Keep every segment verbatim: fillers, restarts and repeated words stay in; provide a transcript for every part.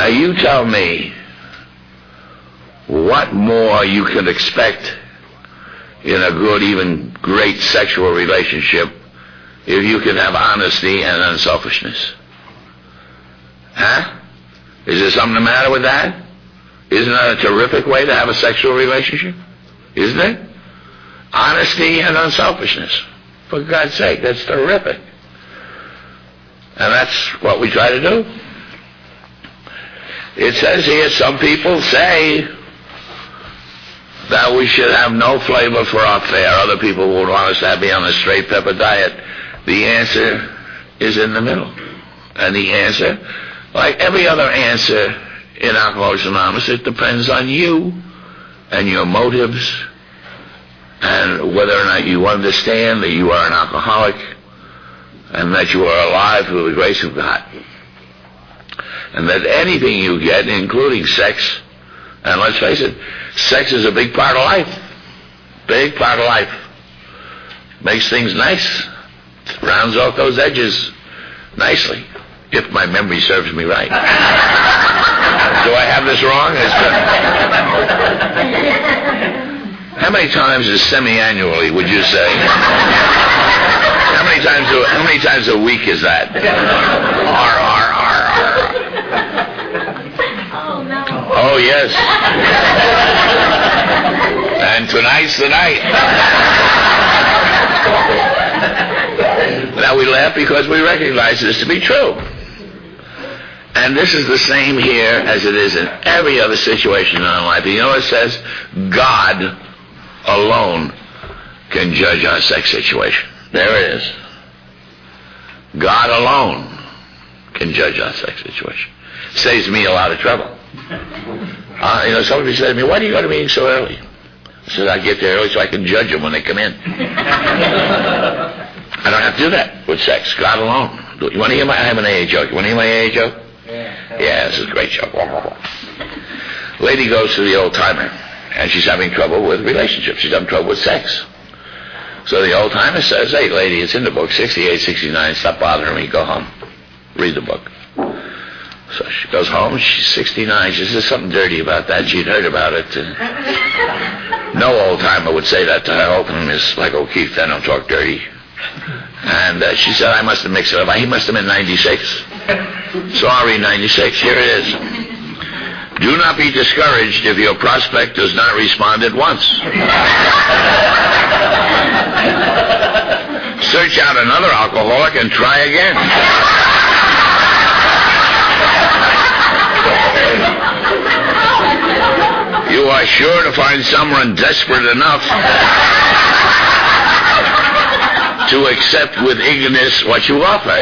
Now you tell me what more you can expect in a good, even great sexual relationship if you can have honesty and unselfishness. Huh? Is there something the matter with that? Isn't that a terrific way to have a sexual relationship? Isn't it? Honesty and unselfishness. For God's sake, that's terrific. And that's what we try to do. It says here, some people say that we should have no flavor for our fare. Other people would want us to be on a straight pepper diet. The answer is in the middle. And the answer, like every other answer in Alcoholics Anonymous, it depends on you and your motives and whether or not you understand that you are an alcoholic and that you are alive through the grace of God. And that anything you get, including sex, and let's face it, sex is a big part of life. Big part of life. Makes things nice. Rounds off those edges nicely, if my memory serves me right. Do I have this wrong? How many times is semi-annually, would you say? How many times a, how many times a week is that? R, R, R, R. Oh, no. Oh, yes. And tonight's the night. Now we laugh because we recognize this to be true. And this is the same here as it is in every other situation in our life. You know, it says God alone can judge our sex situation. There it is. God alone can judge our sex situation. Saves me a lot of trouble. Uh, you know, somebody said to me, why do you go to meetings so early? I said, I get there early so I can judge them when they come in. I don't have to do that with sex. God alone. You want to hear my, I have an A A joke. You want to hear my A A joke? Yeah. Yeah, this is a great joke. Lady goes to the old timer, and she's having trouble with relationships. She's having trouble with sex. So the old timer says, hey, lady, it's in the book, sixty-eight, sixty-nine, stop bothering me, go home. Read the book. So she goes home, she's sixty-nine, she says, there's something dirty about that. She'd heard about it. Uh, no old timer would say that to her. Old timer is like O'Keefe, they don't talk dirty. And uh, she said, I must have mixed it up. He must have been ninety-six. Sorry, ninety-six. Here it is. Do not be discouraged if your prospect does not respond at once. Search out another alcoholic and try again. You are sure to find someone desperate enough to accept with eagerness what you offer.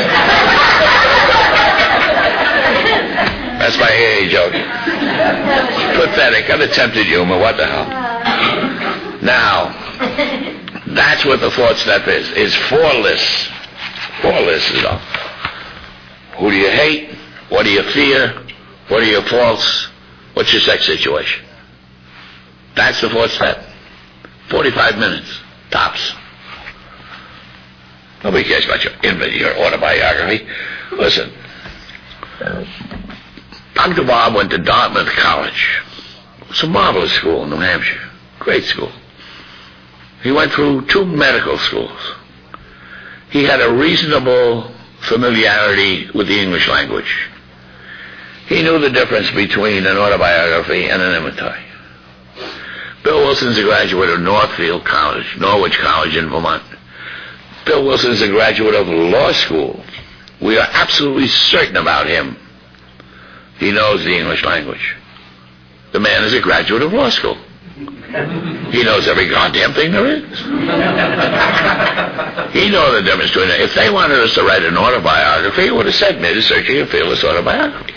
That's my A A joke. Pathetic, unattempted humor, what the hell. Now, that's what the fourth step is. It's four lists. Four lists is all. Who do you hate? What do you fear? What are your faults? What's your sex situation? That's the fourth step. Forty-five minutes, tops. Nobody cares about your, your autobiography. Listen, Doctor Bob went to Dartmouth College. It's a marvelous school in New Hampshire. Great school. He went through two medical schools. He had a reasonable familiarity with the English language. He knew the difference between an autobiography and an inventory. Bill Wilson's a graduate of Northfield College, Norwich College in Vermont. Bill Wilson's a graduate of law school. We are absolutely certain about him. He knows the English language. The man is a graduate of law school. He knows every goddamn thing there is. He knows the difference between it. If they wanted us to write an autobiography, it would have said made a searching and fearless autobiography.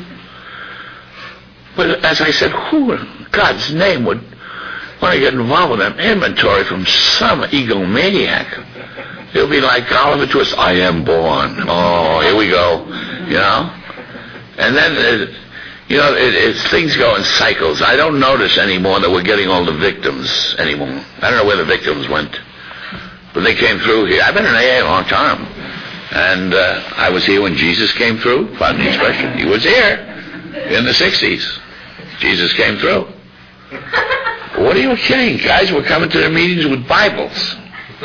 But as I said, who in God's name would want to get involved with an inventory from some egomaniac? It'll be like Oliver Twist, I am born. Oh, here we go. You know? And then, uh, you know, it, it, things go in cycles. I don't notice anymore that we're getting all the victims anymore. I don't know where the victims went. But they came through here. I've been in A A a long time. And uh, I was here when Jesus came through. Pardon the expression. He was here. In the sixties, Jesus came through. What are you saying? Guys were coming to their meetings with Bibles.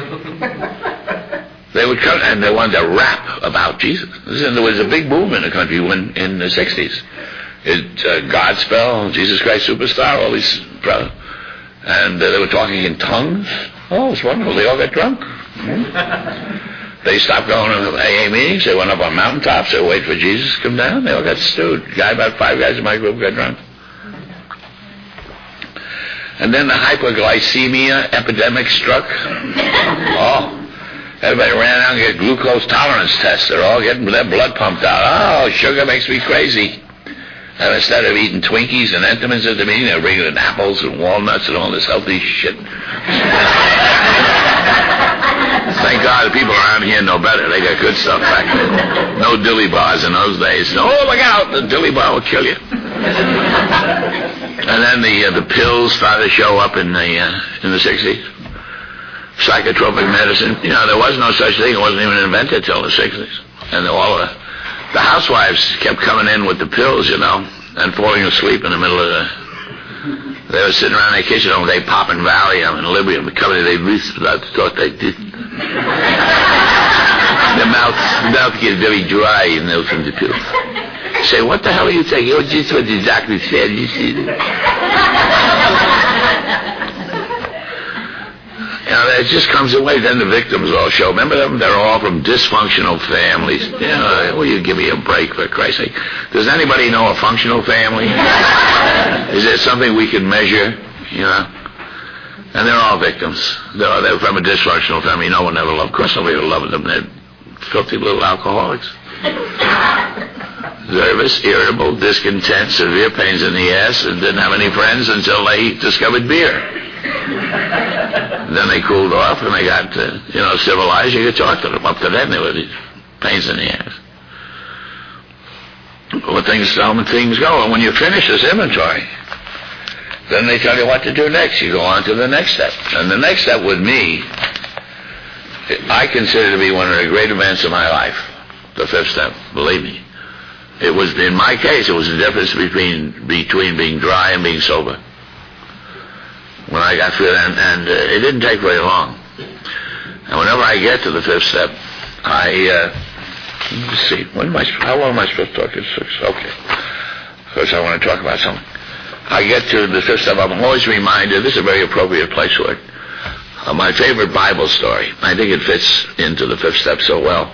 They would come and they wanted to rap about Jesus. And there was a big movement in the country when, in the sixties. It, uh, Godspell, Jesus Christ Superstar, all these, uh, and uh, they were talking in tongues. Oh, it's wonderful. They all got drunk. Mm-hmm. They stopped going to A A meetings. They went up on mountaintops. They waited for Jesus to come down. They all got stewed. Guy, about five guys in my group got drunk. And then the hyperglycemia epidemic struck. Oh, everybody ran out and get glucose tolerance tests. They're all getting their blood pumped out. Oh, sugar makes me crazy. And instead of eating Twinkies and Entenmann's at the meeting, they're bringing in apples and walnuts and all this healthy shit. Thank God the people around here know better. They got good stuff back then. No dilly bars in those days. Oh, look out, the dilly bar will kill you. And then the uh, the pills started to show up in the uh, in the sixties. Psychotropic medicine. You know, there was no such thing. It wasn't even invented till the sixties. And all the the housewives kept coming in with the pills, you know, and falling asleep in the middle of the. They were sitting around their kitchen all day popping Valium and Librium. Coming, they thought they did. Their mouth, mouth gets very dry, you know, from the pills. Say, what the hell are you taking? Oh, just what the doctor said. You see. You know, it just comes away. Then the victims all show. Remember them? They're all from dysfunctional families. You know, will you give me a break, for Christ's sake? Does anybody know a functional family? Is it something we can measure? You know? And they're all victims. They're, they're from a dysfunctional family. No one ever loved. Of course, nobody will love them. They're filthy little alcoholics. Nervous, irritable, discontent, severe pains in the ass, and didn't have any friends until they discovered beer. Then they cooled off and they got, uh, you know, civilized. You could talk to them. Up to then, they were these pains in the ass. Well, things come and things go. And when you finish this inventory, then they tell you what to do next. You go on to the next step. And the next step with me, I consider to be one of the great events of my life. The fifth step, believe me. It was, in my case, it was the difference between between being dry and being sober. When I got through that, and, and uh, it didn't take very long. And whenever I get to the fifth step, I, uh, let's see, when am I, how long am I supposed to talk? It's six, okay. Because I want to talk about something. I get to the fifth step, I'm always reminded, this is a very appropriate place for it, uh, my favorite Bible story. I think it fits into the fifth step so well.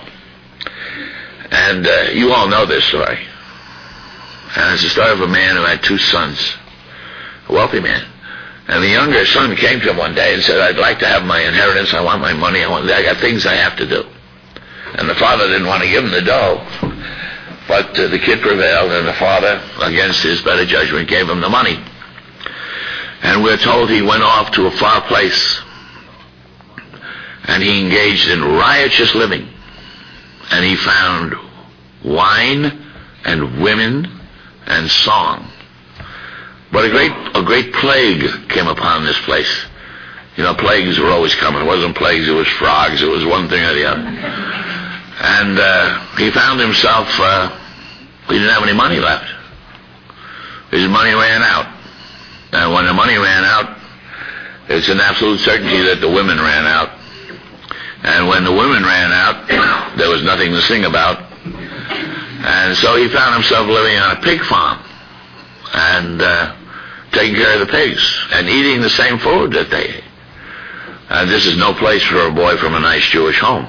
And uh, you all know this story. And it's the story of a man who had two sons, a wealthy man. And the younger son came to him one day and said, I'd like to have my inheritance, I want my money, I want, I got things I have to do. And the father didn't want to give him the dough, but uh, the kid prevailed, and the father, against his better judgment, gave him the money. And we're told he went off to a far place, and he engaged in riotous living. And he found wine and women and song. But a great a great plague came upon this place. You know, plagues were always coming. It wasn't plagues, it was frogs. It was one thing or the other. And uh, he found himself, uh, he didn't have any money left. His money ran out. And when the money ran out, it's an absolute certainty that the women ran out. And when the women ran out, there was nothing to sing about. And so he found himself living on a pig farm and uh, taking care of the pigs and eating the same food that they ate. And this is no place for a boy from a nice Jewish home.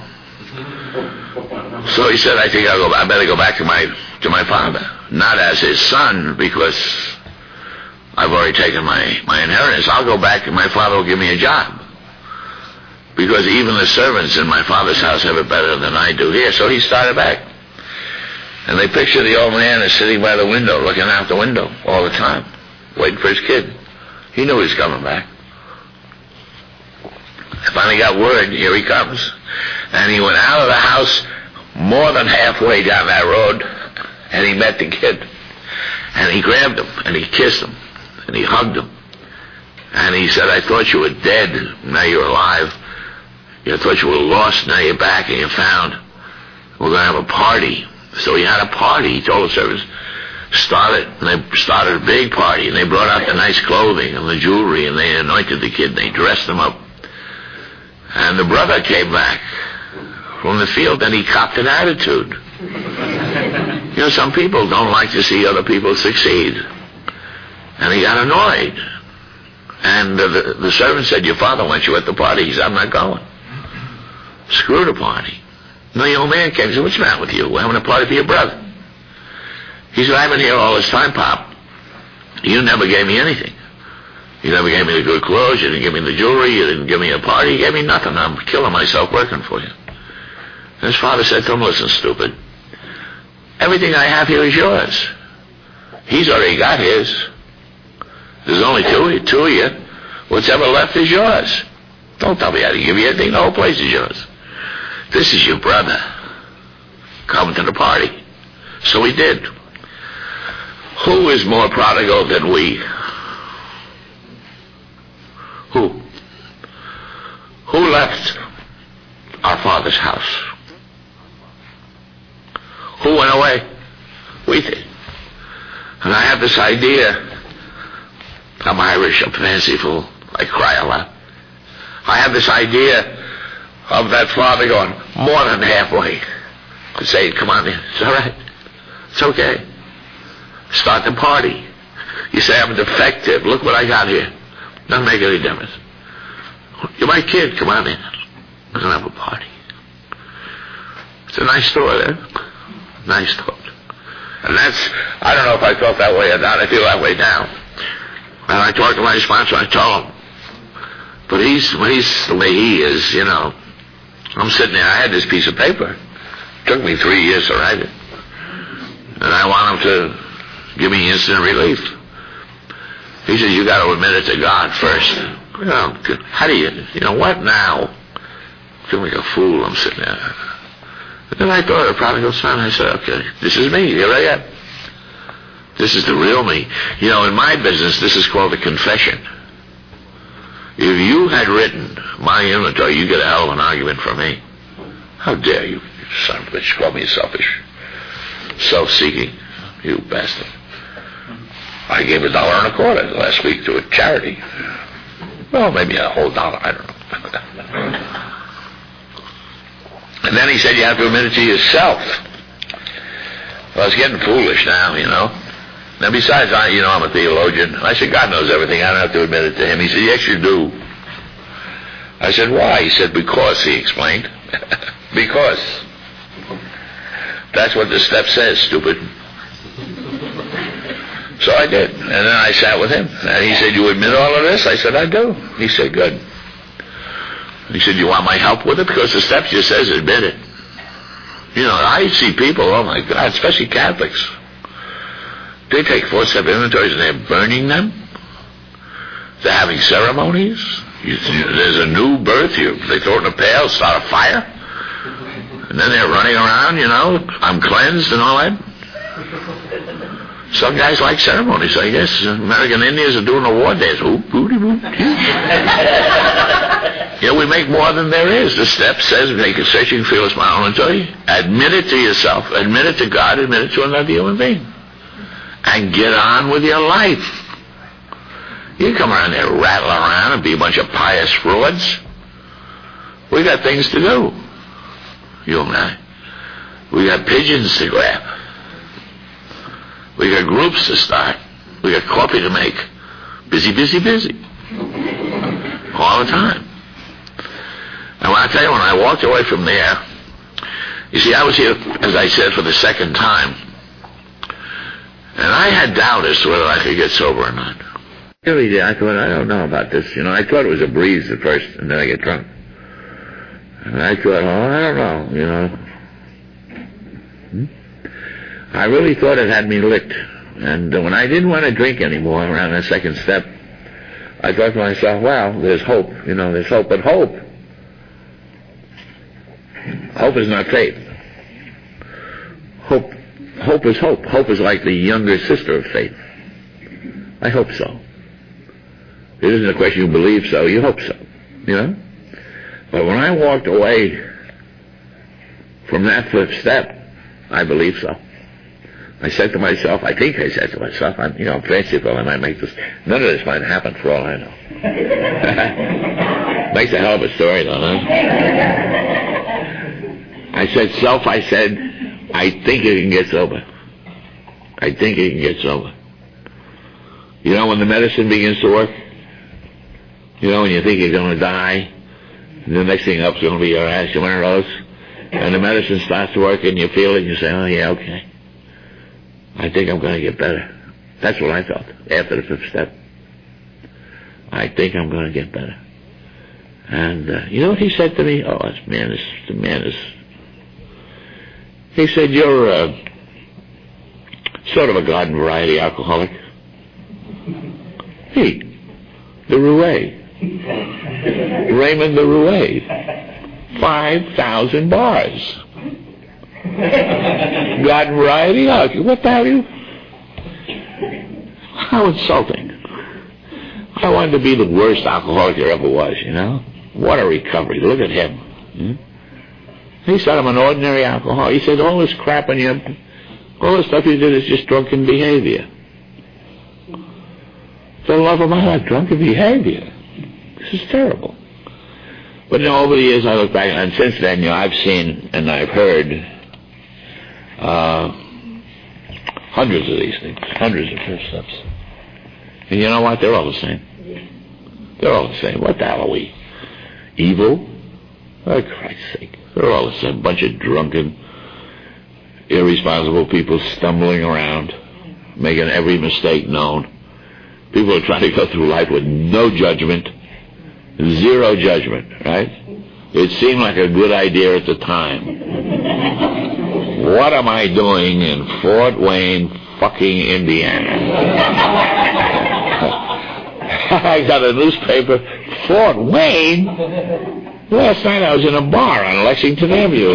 So he said, I think I'll go, I better go back to my to my father. Not as his son, because I've already taken my, my inheritance. I'll go back and my father will give me a job. Because even the servants in my father's house have it better than I do here. So he started back. And they picture the old man is sitting by the window, looking out the window all the time, waiting for his kid. He knew he was coming back. I finally got word, here he comes. And he went out of the house more than halfway down that road, and he met the kid. And he grabbed him, and he kissed him, and he hugged him. And he said, I thought you were dead, now you're alive. You thought you were lost, now you're back and you're found. We're going to have a party. So he had a party. He told the servants, started, and they started a big party, and they brought out the nice clothing and the jewelry, and they anointed the kid, and they dressed him up. And the brother came back from the field, and he copped an attitude. You know, some people don't like to see other people succeed. And he got annoyed. And uh, the, the servant said, your father wants you at the party. He said, I'm not going. Screw the party. And the old man came and said, what's the matter with you? We're having a party for your brother. He said, I've been here all this time, Pop. You never gave me anything. You never gave me the good clothes. You didn't give me the jewelry. You didn't give me a party. You gave me nothing. I'm killing myself working for you. And his father said to him, listen, stupid. Everything I have here is yours. He's already got his. There's only two, two of you. What's ever left is yours. Don't tell me how to give you anything. The whole place is yours. This is your brother. Come to the party. So he did. Who is more prodigal than we? Who? Who left our Father's house? Who went away? We did. And I have this idea. I'm Irish, I'm fanciful, I cry a lot. I have this idea of that father going more than halfway and saying, come on in, it's all right, it's okay. Start the party. You say, I'm defective, look what I got here. Doesn't make any difference. You're my kid, come on in. We're going to have a party. It's a nice story, eh? Nice thought. And that's, I don't know if I felt that way or not, I feel that way now. And I talked to my sponsor, I told him. But he's, when he's the way he is, you know, I'm sitting there, I had this piece of paper. It took me three years to write it. And I want him to give me instant relief. He said, you got to admit it to God first. You know, how do you, you know, what now? I feel like a fool, I'm sitting there. And then I thought of the prodigal son. I said, okay, this is me, here I am. This is the real me. You know, in my business, this is called a confession. If you had written my inventory, you get a hell of an argument from me. How dare you, you son of a bitch, call me selfish, self-seeking, you bastard. I gave a dollar and a quarter last week to a charity. Well, maybe a whole dollar, I don't know. And then he said, you have to admit it to yourself. Well, it's getting foolish now, you know. Now, besides, I, you know, I'm a theologian. I said, God knows everything. I don't have to admit it to him. He said, yes, you do. I said, why? He said, because, he explained. Because. That's what the step says, stupid. So I did. And then I sat with him. And he said, you admit all of this? I said, I do. He said, good. He said, you want my help with it? Because the step just says admit it. You know, I see people, oh my God, especially Catholics. They take four-step inventories and they're burning them. They're having ceremonies. You, there's a new birth. You, they throw it in a pail, start a fire. And then they're running around, you know, I'm cleansed and all that. Some guys like ceremonies, I guess. American Indians are doing a war dance. Oop, booty, boop. Yeah, we make more than there is. The step says, make a searching, fearless smile and tell you. Admit it to yourself. Admit it to God. Admit it to another human being. And get on with your life. You come around there, rattle around, and be a bunch of pious frauds. We got things to do. You and I. We got pigeons to grab. We got groups to start. We got coffee to make. Busy, busy, busy. All the time. And when I tell you, when I walked away from there, you see, I was here, as I said, for the second time. And I had doubt as to whether I could get sober or not. Really did. I thought, I don't know about this. You know, I thought it was a breeze at first, and then I get drunk. And I thought, oh, I don't know, you know. Hmm? I really thought it had me licked. And uh, when I didn't want to drink anymore around the second step, I thought to myself, well, there's hope. You know, there's hope. But hope, hope is not faith. Hope, hope is hope. Hope is like the younger sister of faith. I hope so. It isn't a question you believe so, you hope so. You know? But when I walked away from that fifth step, I believe so. I said to myself, I think I said to myself, I'm, you know, I'm fanciful, I might make this, none of this might happen for all I know. Makes a hell of a story though, huh? I said, self, I said, I think it can get sober. I think it can get sober. You know, when the medicine begins to work, you know, when you think you're going to die, the next thing up's going to be your ass, you one of those, and the medicine starts to work and you feel it and you say, oh yeah, okay. I think I'm going to get better. That's what I felt after the fifth step. I think I'm going to get better. And uh, you know what he said to me? Oh, this man is, the man is, he said, you're uh, sort of a garden variety alcoholic. He, the Roué, Raymond the Roué, five thousand bars. Garden variety alcohol. What the hell are you? How insulting. I wanted to be the worst alcoholic there ever was, you know? What a recovery. Look at him. Hmm? He said, I'm an ordinary alcoholic. He said, all this crap on you, all the stuff you did is just drunken behavior. For the love of my heart, drunken behavior. This is terrible. But you know, over the years I look back, and since then, you know, I've seen and I've heard uh, hundreds of these things, hundreds of fifth steps. And you know what? They're all the same. They're all the same. What the hell are we? Evil? For Christ's sake. They're all the same. Bunch of drunken, irresponsible people stumbling around, making every mistake known. People are trying to go through life with no judgment, zero judgment, right? It seemed like a good idea at the time. What am I doing in Fort Wayne, fucking Indiana? I got a newspaper, Fort Wayne? Last night I was in a bar on Lexington Avenue.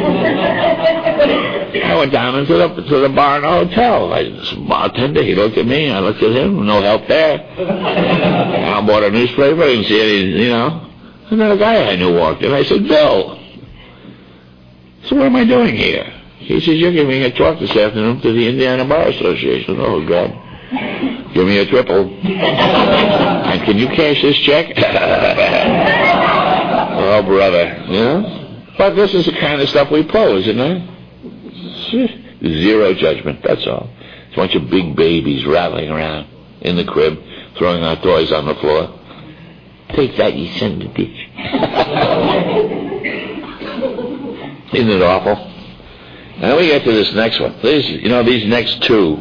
I went down into the, to the bar in the hotel. I, this bartender, he looked at me, I looked at him, no help there. I bought a newspaper, I didn't see any, you know. And then a guy I knew walked in. I said, Bill, so what am I doing here? He says, you're giving a talk this afternoon to the Indiana Bar Association. Oh, God. Give me a triple. And can you cash this check? Oh, brother. You know? But this is the kind of stuff we pull, isn't it? Zero judgment, that's all. It's a bunch of big babies rattling around in the crib, throwing our toys on the floor. Take that, you son of a bitch. Isn't it awful? And then we get to this next one. These, you know, these next two,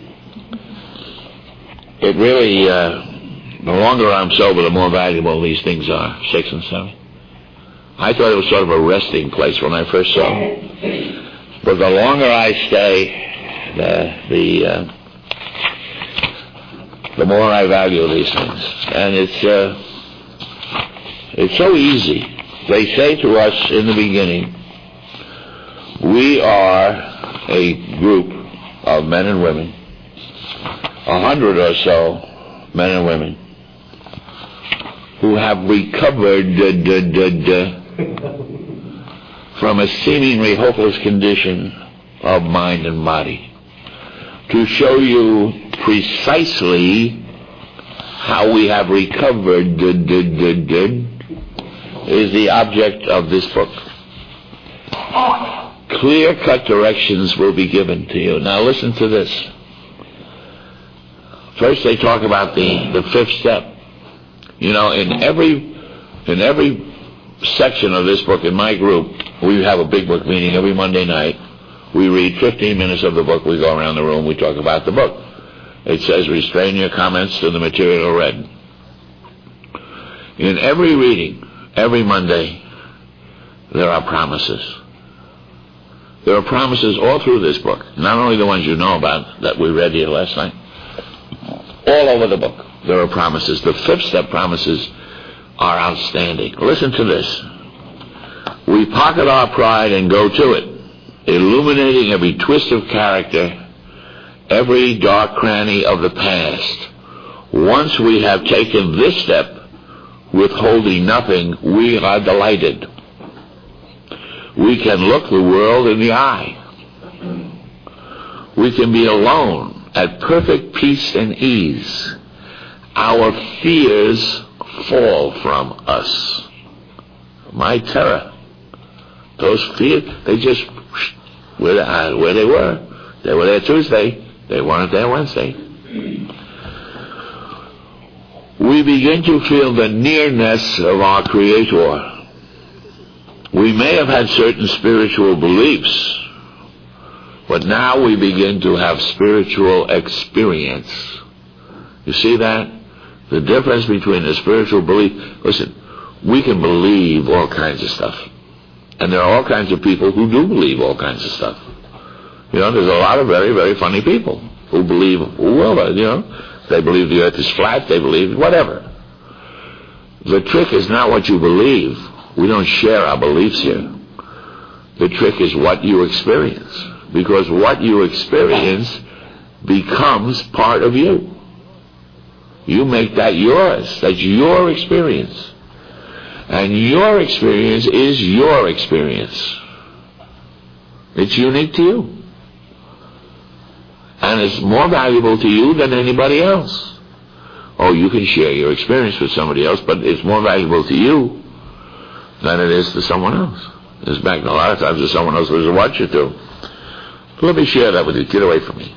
it really, uh, the longer I'm sober, the more valuable these things are, six and seven. I thought it was sort of a resting place when I first saw it. But the longer I stay, the the, uh, the more I value these things. And it's uh, it's so easy. They say to us in the beginning, we are a group of men and women, a hundred or so men and women, who have recovered duh, duh, duh, duh, from a seemingly hopeless condition of mind and body, to show you precisely how we have recovered duh, duh, duh, duh, is the object of this book. Clear-cut directions will be given to you. Now listen to this. First they talk about the, the fifth step. You know, in every in every section of this book, in my group, we have a big book meeting every Monday night. We read fifteen minutes of the book, we go around the room, we talk about the book. It says, restrain your comments to the material read. In every reading, every Monday, there are promises. There are promises all through this book, not only the ones you know about that we read here last night. All over the book, there are promises. The fifth step promises are outstanding. Listen to this. We pocket our pride and go to it, illuminating every twist of character, every dark cranny of the past. Once we have taken this step, withholding nothing, we are delighted. We can look the world in the eye. we can be alone at perfect peace and ease. Our fears fall from us. My terror. Those fears, they just, where they, uh, where they were. They were there Tuesday. They weren't there Wednesday. We begin to feel the nearness of our Creator. We may have had certain spiritual beliefs, but now we begin to have spiritual experience. You see that? The difference between a spiritual belief. Listen, we can believe all kinds of stuff. And there are all kinds of people who do believe all kinds of stuff. You know, there's a lot of very, very funny people who believe, well, you know, they believe the earth is flat, they believe whatever. The trick is not what you believe. We don't share our beliefs here. The trick is what you experience. Because what you experience becomes part of you. You make that yours. That's your experience. And your experience is your experience. It's unique to you. And it's more valuable to you than anybody else. Oh, you can share your experience with somebody else, but it's more valuable to you than it is to someone else. In fact, a lot of times there's someone else who doesn't want you to. Let me share that with you. Get away from me.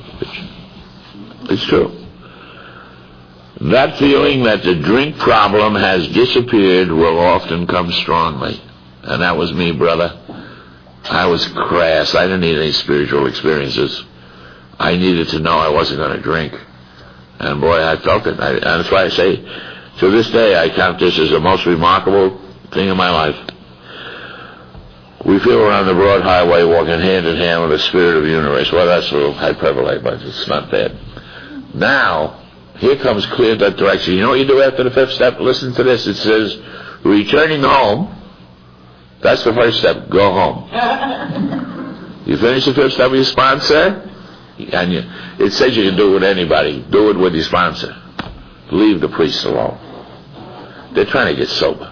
It's true. That feeling that the drink problem has disappeared will often come strongly. And that was me, brother. I was crass. I didn't need any spiritual experiences. I needed to know I wasn't going to drink. And boy, I felt it. I, and that's why I say, to this day, I count this as the most remarkable thing in my life. We feel we're on the broad highway walking hand in hand with the spirit of the universe. Well, that's a little hyperbole, but it's not bad. Now, here comes clear that direction. You know what you do after the fifth step? Listen to this. It says, returning home. That's the first step. Go home. You finish the fifth step with your sponsor? And you, it says you can do it with anybody. Do it with your sponsor. Leave the priests alone. They're trying to get sober.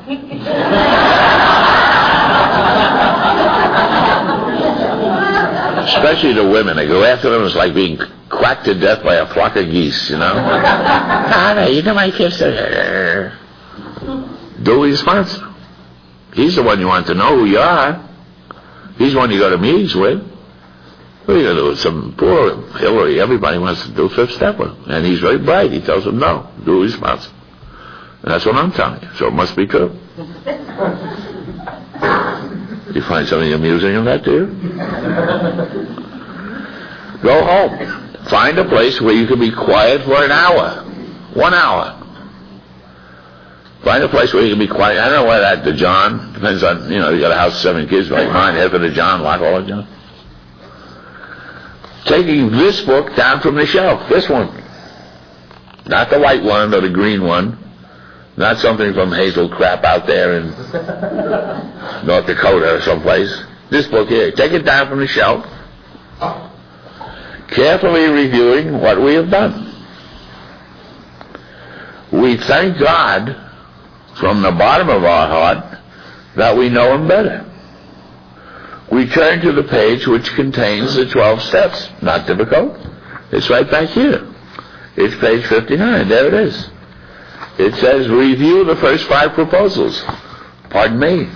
Especially the women. They go after them. It's like being quacked to death by a flock of geese, you know. No, no, you know my fifth step. Do it with your sponsor. He's the one you want to know who you are. He's the one you go to meetings with. What are you going to do with some poor Hillary? Everybody wants to do fifth step with him. And he's very bright. He tells them, no, do his sponsor. And that's what I'm telling you. So it must be true. You find something amusing in that, do you? Go home. Find a place where you can be quiet for an hour. One hour. Find a place where you can be quiet. I don't know why that, the John, depends on, you know, you got a house of seven kids like mine, after the John, lock all the John. Taking this book down from the shelf, this one. Not the white one or the green one. Not something from Hazel Crap out there in North Dakota or someplace. This book here. Take it down from the shelf. Carefully reviewing what we have done. We thank God from the bottom of our heart that we know Him better. We turn to the page which contains the twelve steps. Not difficult. It's right back here. It's page fifty-nine. There it is. It says, review the first five proposals. Pardon me.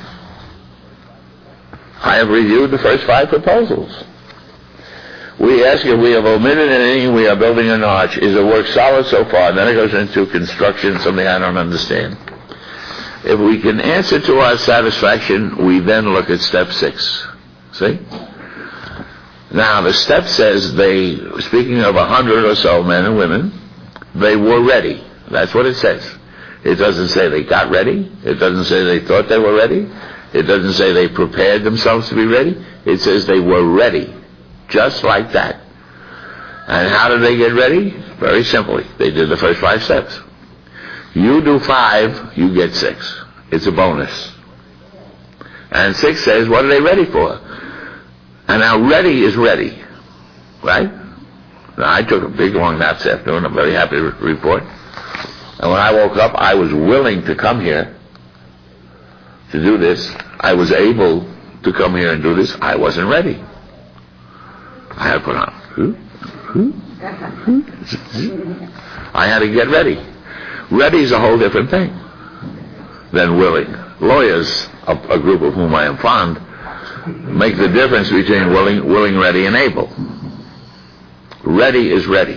I have reviewed the first five proposals. We ask if we have omitted anything. We are building an arch. Is the work solid so far? And then it goes into construction, something I don't understand. If we can answer to our satisfaction, we then look at step six. See? Now, the step says they, speaking of a hundred or so men and women, they were ready. That's what it says. It doesn't say they got ready. It doesn't say they thought they were ready. It doesn't say they prepared themselves to be ready. It says they were ready. Just like that. And how did they get ready? Very simply. They did the first five steps. You do five, you get six. It's a bonus. And six says, what are they ready for? And now ready is ready. Right? Now, I took a big long nap this afternoon. I'm very happy to report. And when I woke up, I was willing to come here to do this. I was able to come here and do this. I wasn't ready. I had to put on I had to get ready. Ready is a whole different thing than willing. Lawyers, a, a group of whom I am fond, make the difference between willing, willing, ready, and able. Ready is ready.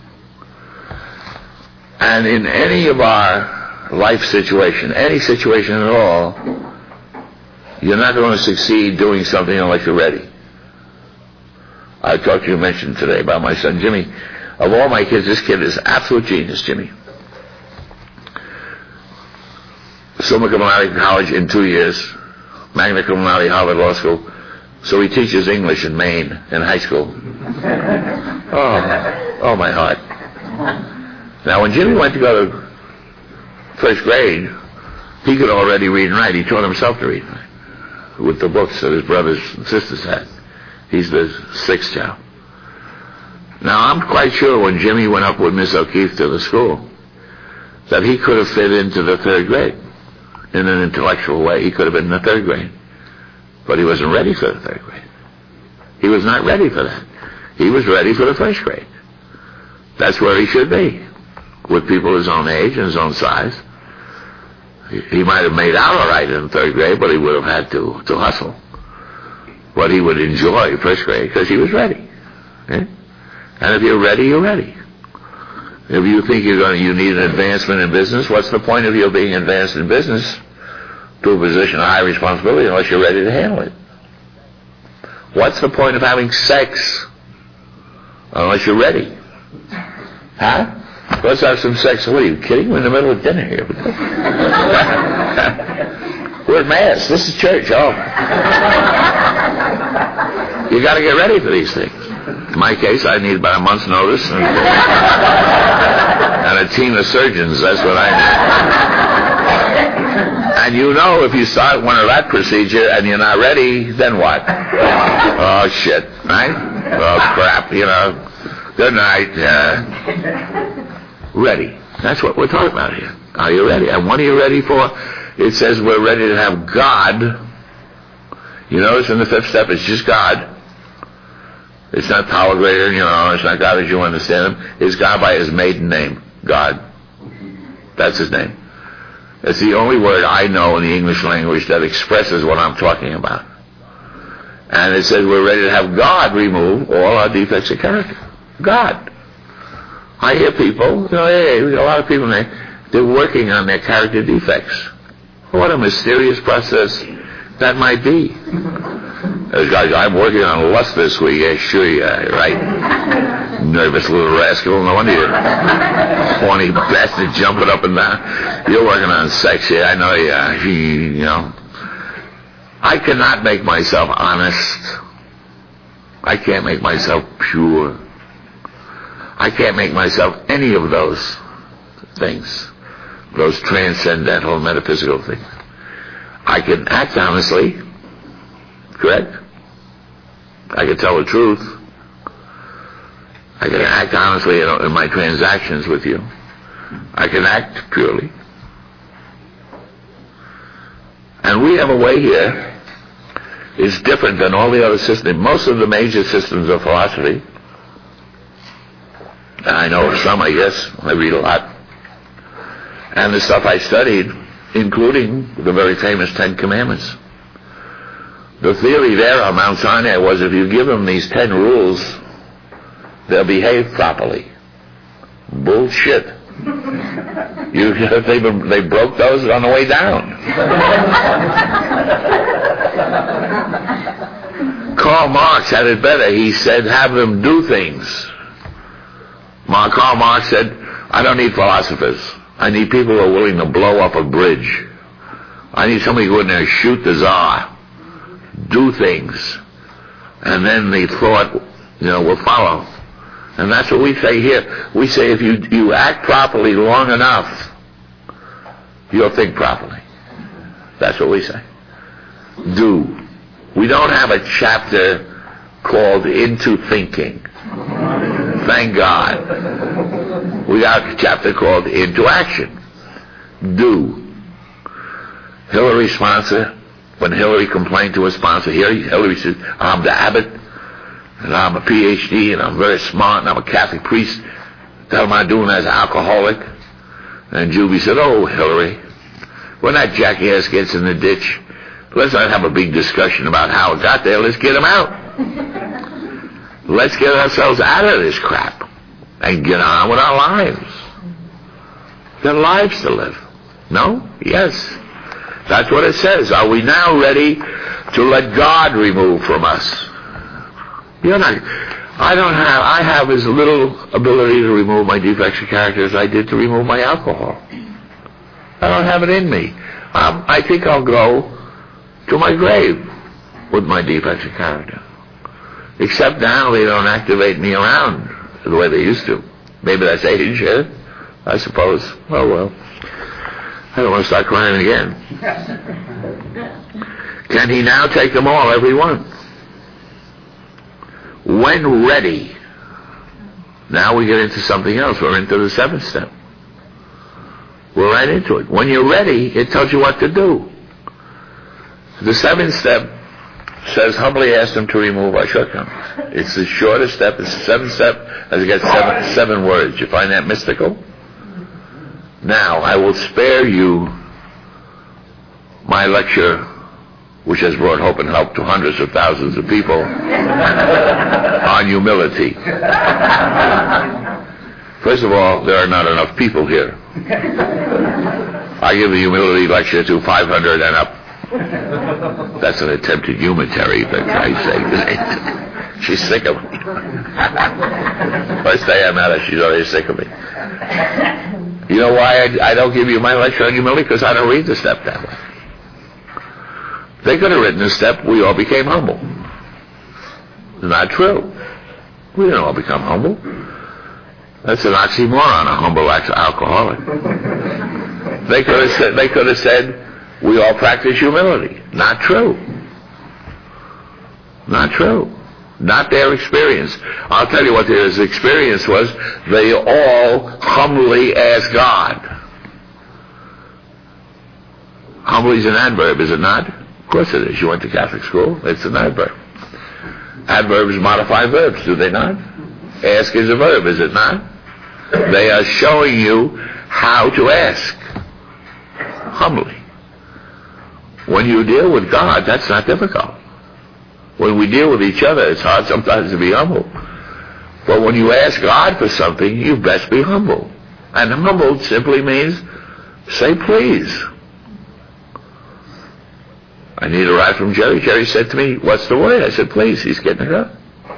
And in any of our life situation, any situation at all, you're not going to succeed doing something unless you're ready. I talked to you, mentioned today about my son Jimmy. Of all my kids, this kid is absolute genius, Jimmy. Summa cum laude college in two years, magna cum laude Harvard Law School. So he teaches English in Maine in high school. Oh, oh my heart. Now when Jimmy went to go to first grade, he could already read and write. He taught himself to read and write with the books that his brothers and sisters had. He's the sixth child. Now I'm quite sure when Jimmy went up with Miss O'Keefe to the school that he could have fit into the third grade in an intellectual way. He could have been in the third grade. But he wasn't ready for the third grade. He was not ready for that. He was ready for the first grade. That's where he should be, with people his own age and his own size. He, he might have made out all right in the third grade, but he would have had to, to hustle. But he would enjoy first grade because he was ready. Okay? And if you're ready, you're ready. If you think you're going to, you need an advancement in business, what's the point of you being advanced in business to a position of high responsibility unless you're ready to handle it? What's the point of having sex unless you're ready? Huh? Let's have some sex. What are you kidding? We're in the middle of dinner here. We're at Mass. This is church. Oh. You got to get ready for these things. In my case, I need about a month's notice and, and a team of surgeons. That's what I need. And you know, if you start one of that procedure and you're not ready, then what? Oh, shit. Right? Oh, crap. You know. Good night. Uh, ready. That's what we're talking about here. Are you ready? And what are you ready for? It says we're ready to have God. You notice in the fifth step, it's just God. It's not power greater, you know, it's not God as you understand him. It's God by his maiden name, God. That's his name. It's the only word I know in the English language that expresses what I'm talking about. And it says we're ready to have God remove all our defects of character. God. I hear people, you know, hey, a lot of people, they're working on their character defects. What a mysterious process that might be. Those guys, I'm working on lust this week. Yeah, sure you are, right? Nervous little rascal. No wonder you're horny bastard jumping up and down. You're working on sex, yeah, I know you are. You know. I cannot make myself honest. I can't make myself pure. I can't make myself any of those things. Those transcendental metaphysical things. I can act honestly. Correct? I can tell the truth. I can act honestly in, in my transactions with you. I can act purely. And we have a way here. It's different than all the other systems. Most of the major systems of philosophy, and I know some, I guess, I read a lot, and the stuff I studied, including the very famous Ten Commandments. The theory there on Mount Sinai was if you give them these ten rules, they'll behave properly. Bullshit. You, they, they broke those on the way down. Karl Marx had it better. He said, have them do things. Karl Marx said, I don't need philosophers. I need people who are willing to blow up a bridge. I need somebody to go in there and shoot the Tsar. Do things. And then the thought, you know, will follow. And that's what we say here. We say if you, you act properly long enough, you'll think properly. That's what we say. Do. We don't have a chapter called Into Thinking. Thank God. We got a chapter called Into Action. Do. Hillary's sponsor, when Hillary complained to her sponsor, here Hillary said, I'm the Abbott, and I'm a P H D, and I'm very smart, and I'm a Catholic priest. What am I doing as an alcoholic? And Juby said, oh, Hillary, when that jackass gets in the ditch, let's not have a big discussion about how it got there. Let's get him out. Let's get ourselves out of this crap and get on with our lives. There are lives to live. No? Yes. That's what it says. Are we now ready to let God remove from us? You're not... I don't have, I have as little ability to remove my defects of character as I did to remove my alcohol. I don't have it in me. Um, I think I'll go to my grave with my defects of character. Except now they don't activate me around the way they used to. Maybe that's age, eh? I suppose. Oh well. I don't want to start crying again. Can he now take them all, every one? When ready, now we get into something else. We're into the seventh step. We're right into it. When you're ready, it tells you what to do. The seventh step says, humbly ask him to remove our shortcomings. It's the shortest step. It's the seventh step, as it gets seven, seven words. You find that mystical? Now, I will spare you my lecture, which has brought hope and help to hundreds of thousands of people, on humility. First of all, there are not enough people here. I give a humility lecture to five hundred and up. That's an attempted unitary, for Christ's sake. She's sick of me. First day I met her, she's already sick of me. You know why I, I don't give you my lecture on humility? Because I don't read the step that way. They could have written the step, we all became humble. Not true. We didn't all become humble. That's an oxymoron, a humble alcoholic. They could have said, they could have said, we all practice humility. Not true. Not true. Not their experience. I'll tell you what their experience was. They all humbly asked God. Humbly is an adverb, is it not? Of course it is. You went to Catholic school. It's an adverb. Adverbs modify verbs, do they not? Ask is a verb, is it not? They are showing you how to ask. Humbly. When you deal with God, that's not difficult. When we deal with each other, it's hard sometimes to be humble. But when you ask God for something, you best be humble. And humble simply means, say please. I need a ride from Jerry. Jerry said to me, what's the word? I said, please. He's getting it up.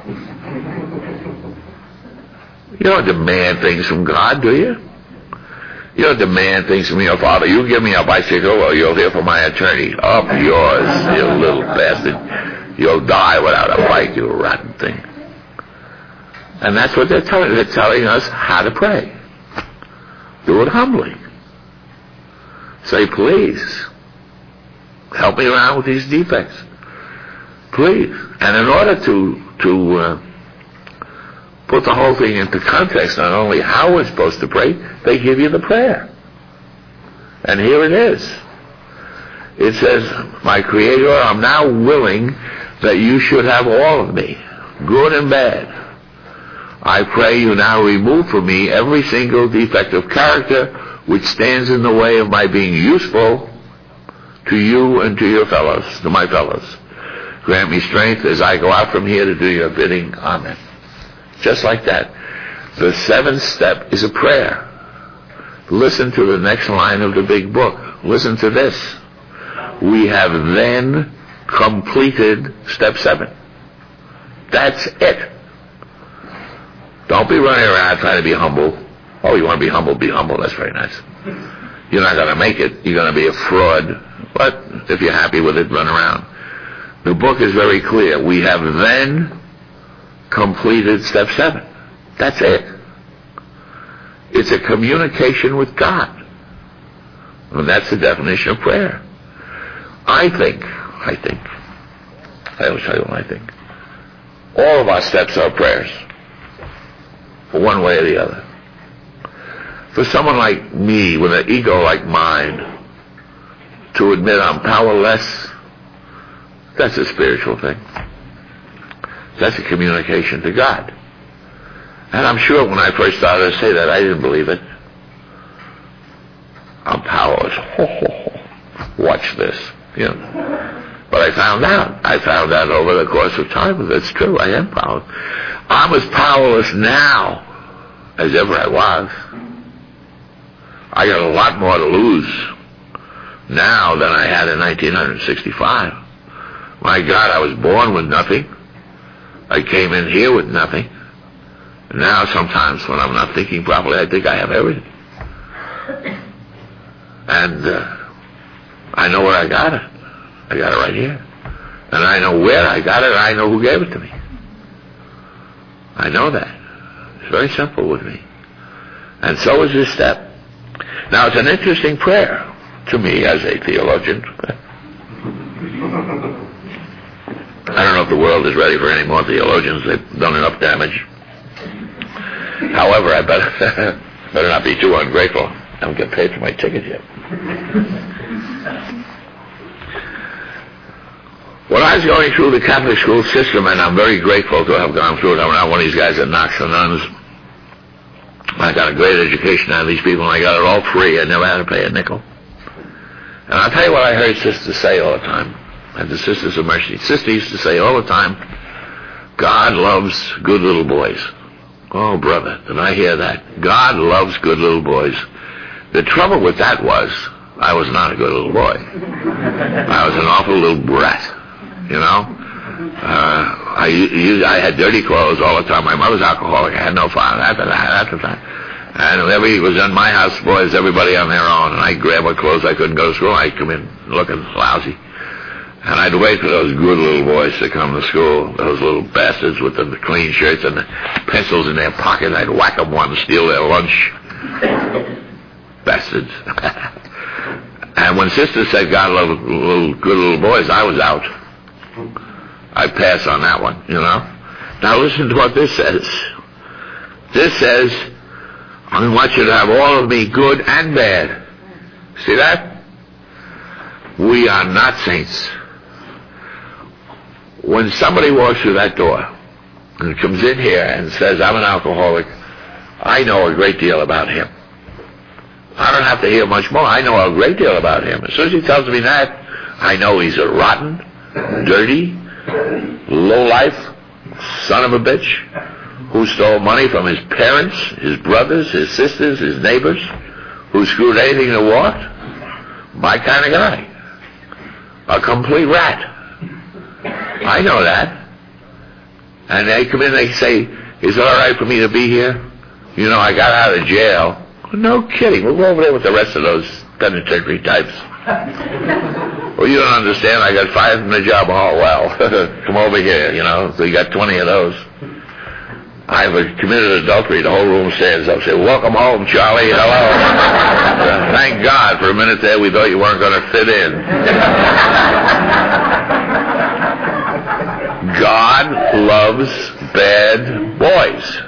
You don't demand things from God, do you? You don't demand things from your father. You give me a bicycle or you'll hear from my attorney. Up yours, you little bastard. You'll die without a bike, you rotten thing. And that's what they're telling. They're telling us how to pray. Do it humbly. Say, please. Help me around with these defects. Please. And in order to to uh, put the whole thing into context, not only how we're supposed to pray, they give you the prayer. And here it is. It says, my Creator, I'm now willing that you should have all of me, good and bad. I pray you now remove from me every single defect of character which stands in the way of my being useful to you and to your fellows, to my fellows. Grant me strength as I go out from here to do your bidding. Amen. Just like that. The seventh step is a prayer. Listen to the next line of the big book. Listen to this. We have then completed step seven. That's it. Don't be running around trying to be humble. Oh, you want to be humble? Be humble. That's very nice. You're not going to make it. You're going to be a fraud. But if you're happy with it, run around. The book is very clear. We have then completed step seven. That's it. It's a communication with God. And that's the definition of prayer. I think, I think, I will tell you what I think. All of our steps are prayers. One way or the other. For someone like me, with an ego like mine, to admit I'm powerless, that's a spiritual thing. That's a communication to God. And I'm sure when I first started to say that, I didn't believe it. I'm powerless. Ho, ho, ho. Watch this. You know. But I found out. I found out over the course of time that it's true. I am powerless. I'm as powerless now as ever I was. I got a lot more to lose now than I had in nineteen sixty-five. My God, I was born with nothing. I came in here with nothing. Now sometimes when I'm not thinking properly, I think I have everything. And uh, I know where I got it. I got it right here. And I know where I got it, and I know who gave it to me. I know that. It's very simple with me. And so is this step. Now, it's an interesting prayer to me as a theologian. I don't know if the world is ready for any more theologians. They've done enough damage. However, I better, better not be too ungrateful. I don't get paid for my ticket yet. When I was going through the Catholic school system, and I'm very grateful to have gone through it, I'm not one of these guys that knocks the nuns. I got a great education out of these people, and I got it all free. I never had to pay a nickel. And I'll tell you what I heard sisters say all the time. And the Sisters of Mercy. Sister used to say all the time, God loves good little boys. Oh, brother, did I hear that? God loves good little boys. The trouble with that was, I was not a good little boy. I was an awful little brat. You know, uh, I used, I had dirty clothes all the time. My mother's alcoholic. I had no father. That's that. That's that. And whenever he was in my house, boys, everybody on their own. And I'd grab what clothes I couldn't go to school. I'd come in looking lousy. And I'd wait for those good little boys to come to school. Those little bastards with the clean shirts and the pencils in their pocket. I'd whack them one and steal their lunch. Bastards. And when Sister said God loved little, good little boys, I was out. I pass on that one, you know. Now listen to what this says. This says, I want you to have all of me, good and bad. See that? We are not saints. When somebody walks through that door and comes in here and says, I'm an alcoholic, I know a great deal about him. I don't have to hear much more. I know a great deal about him. As soon as he tells me that, I know he's a rotten, dirty, low-life son of a bitch who stole money from his parents, his brothers, his sisters, his neighbors, who screwed anything that walked. My kind of guy. A complete rat. I know that. And they come in and they say, is it all right for me to be here? You know, I got out of jail. No kidding. We'll go over there with the rest of those penitentiary types. Well, you don't understand. I got fired from the job. Oh, well, come over here, you know. So you got twenty of those. I've committed adultery. The whole room stands up. Say, welcome home, Charlie. Hello. uh, thank God. For a minute there, we thought you weren't going to fit in. God loves bad boys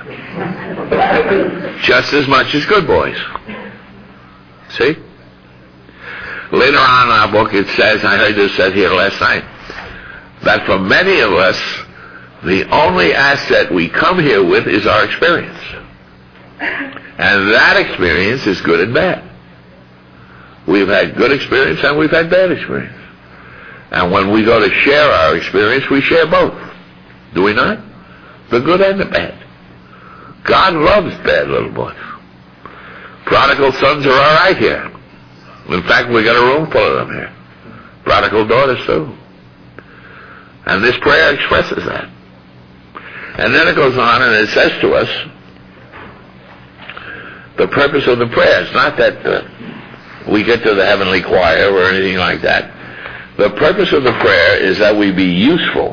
just as much as good boys. See? Later on in our book it says, I heard this said here last night, that for many of us, the only asset we come here with is our experience. And that experience is good and bad. We've had good experience and we've had bad experience. And when we go to share our experience, we share both. Do we not? The good and the bad. God loves bad little boys. Prodigal sons are all right here. In fact, we got a room full of them here. Prodigal daughters too. And this prayer expresses that. And then it goes on and it says to us, the purpose of the prayer. It's not that uh, we get to the heavenly choir or anything like that. The purpose of the prayer is that we be useful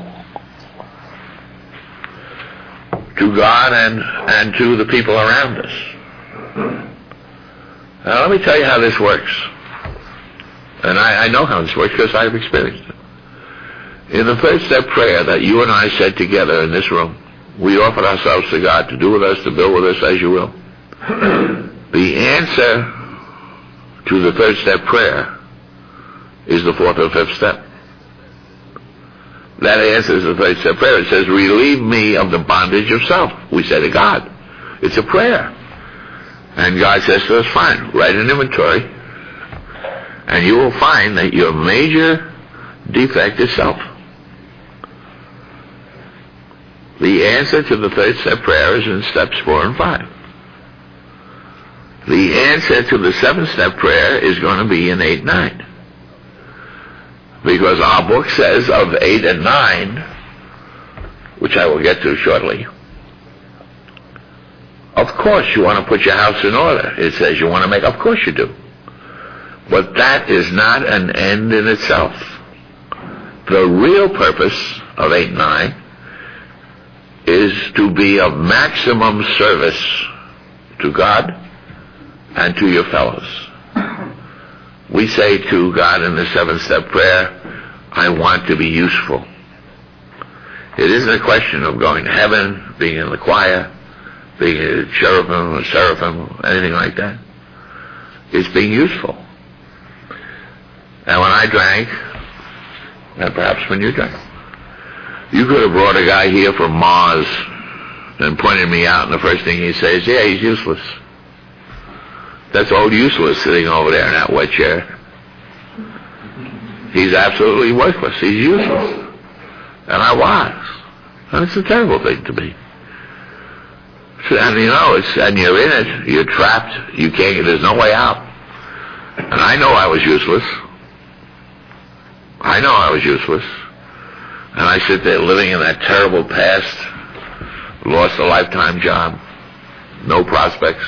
to God and, and to the people around us. Now let me tell you how this works. And I, I know how this works because I've experienced it. In the third step prayer that you and I said together in this room, we offered ourselves to God to do with us, to build with us as you will. The answer to the third step prayer is the fourth or fifth step. That answers the third step prayer. It says, relieve me of the bondage of self. We say to God. It's a prayer. And God says to us, fine, write an inventory, and you will find that your major defect is self. The answer to the third step prayer is in steps four and five. The answer to the seventh step prayer is going to be in eight and nine. Because our book says of eight and nine, which I will get to shortly, of course you want to put your house in order. It says you want to make, of course you do. But that is not an end in itself. The real purpose of eight and nine is to be of maximum service to God and to your fellows. We say to God in the seventh step prayer, I want to be useful. It isn't a question of going to heaven, being in the choir, being a cherubim or seraphim, anything like that. It's being useful. And when I drank, and perhaps when you drank, you could have brought a guy here from Mars and pointed me out, and the first thing he says, yeah, he's useless. That's old useless sitting over there in that wet chair. He's absolutely worthless. He's useless. And I was. And it's a terrible thing to be. And you know, it's, and you're in it, you're trapped, you can't, there's no way out. And I know I was useless. I know I was useless. And I sit there living in that terrible past, lost a lifetime job, no prospects,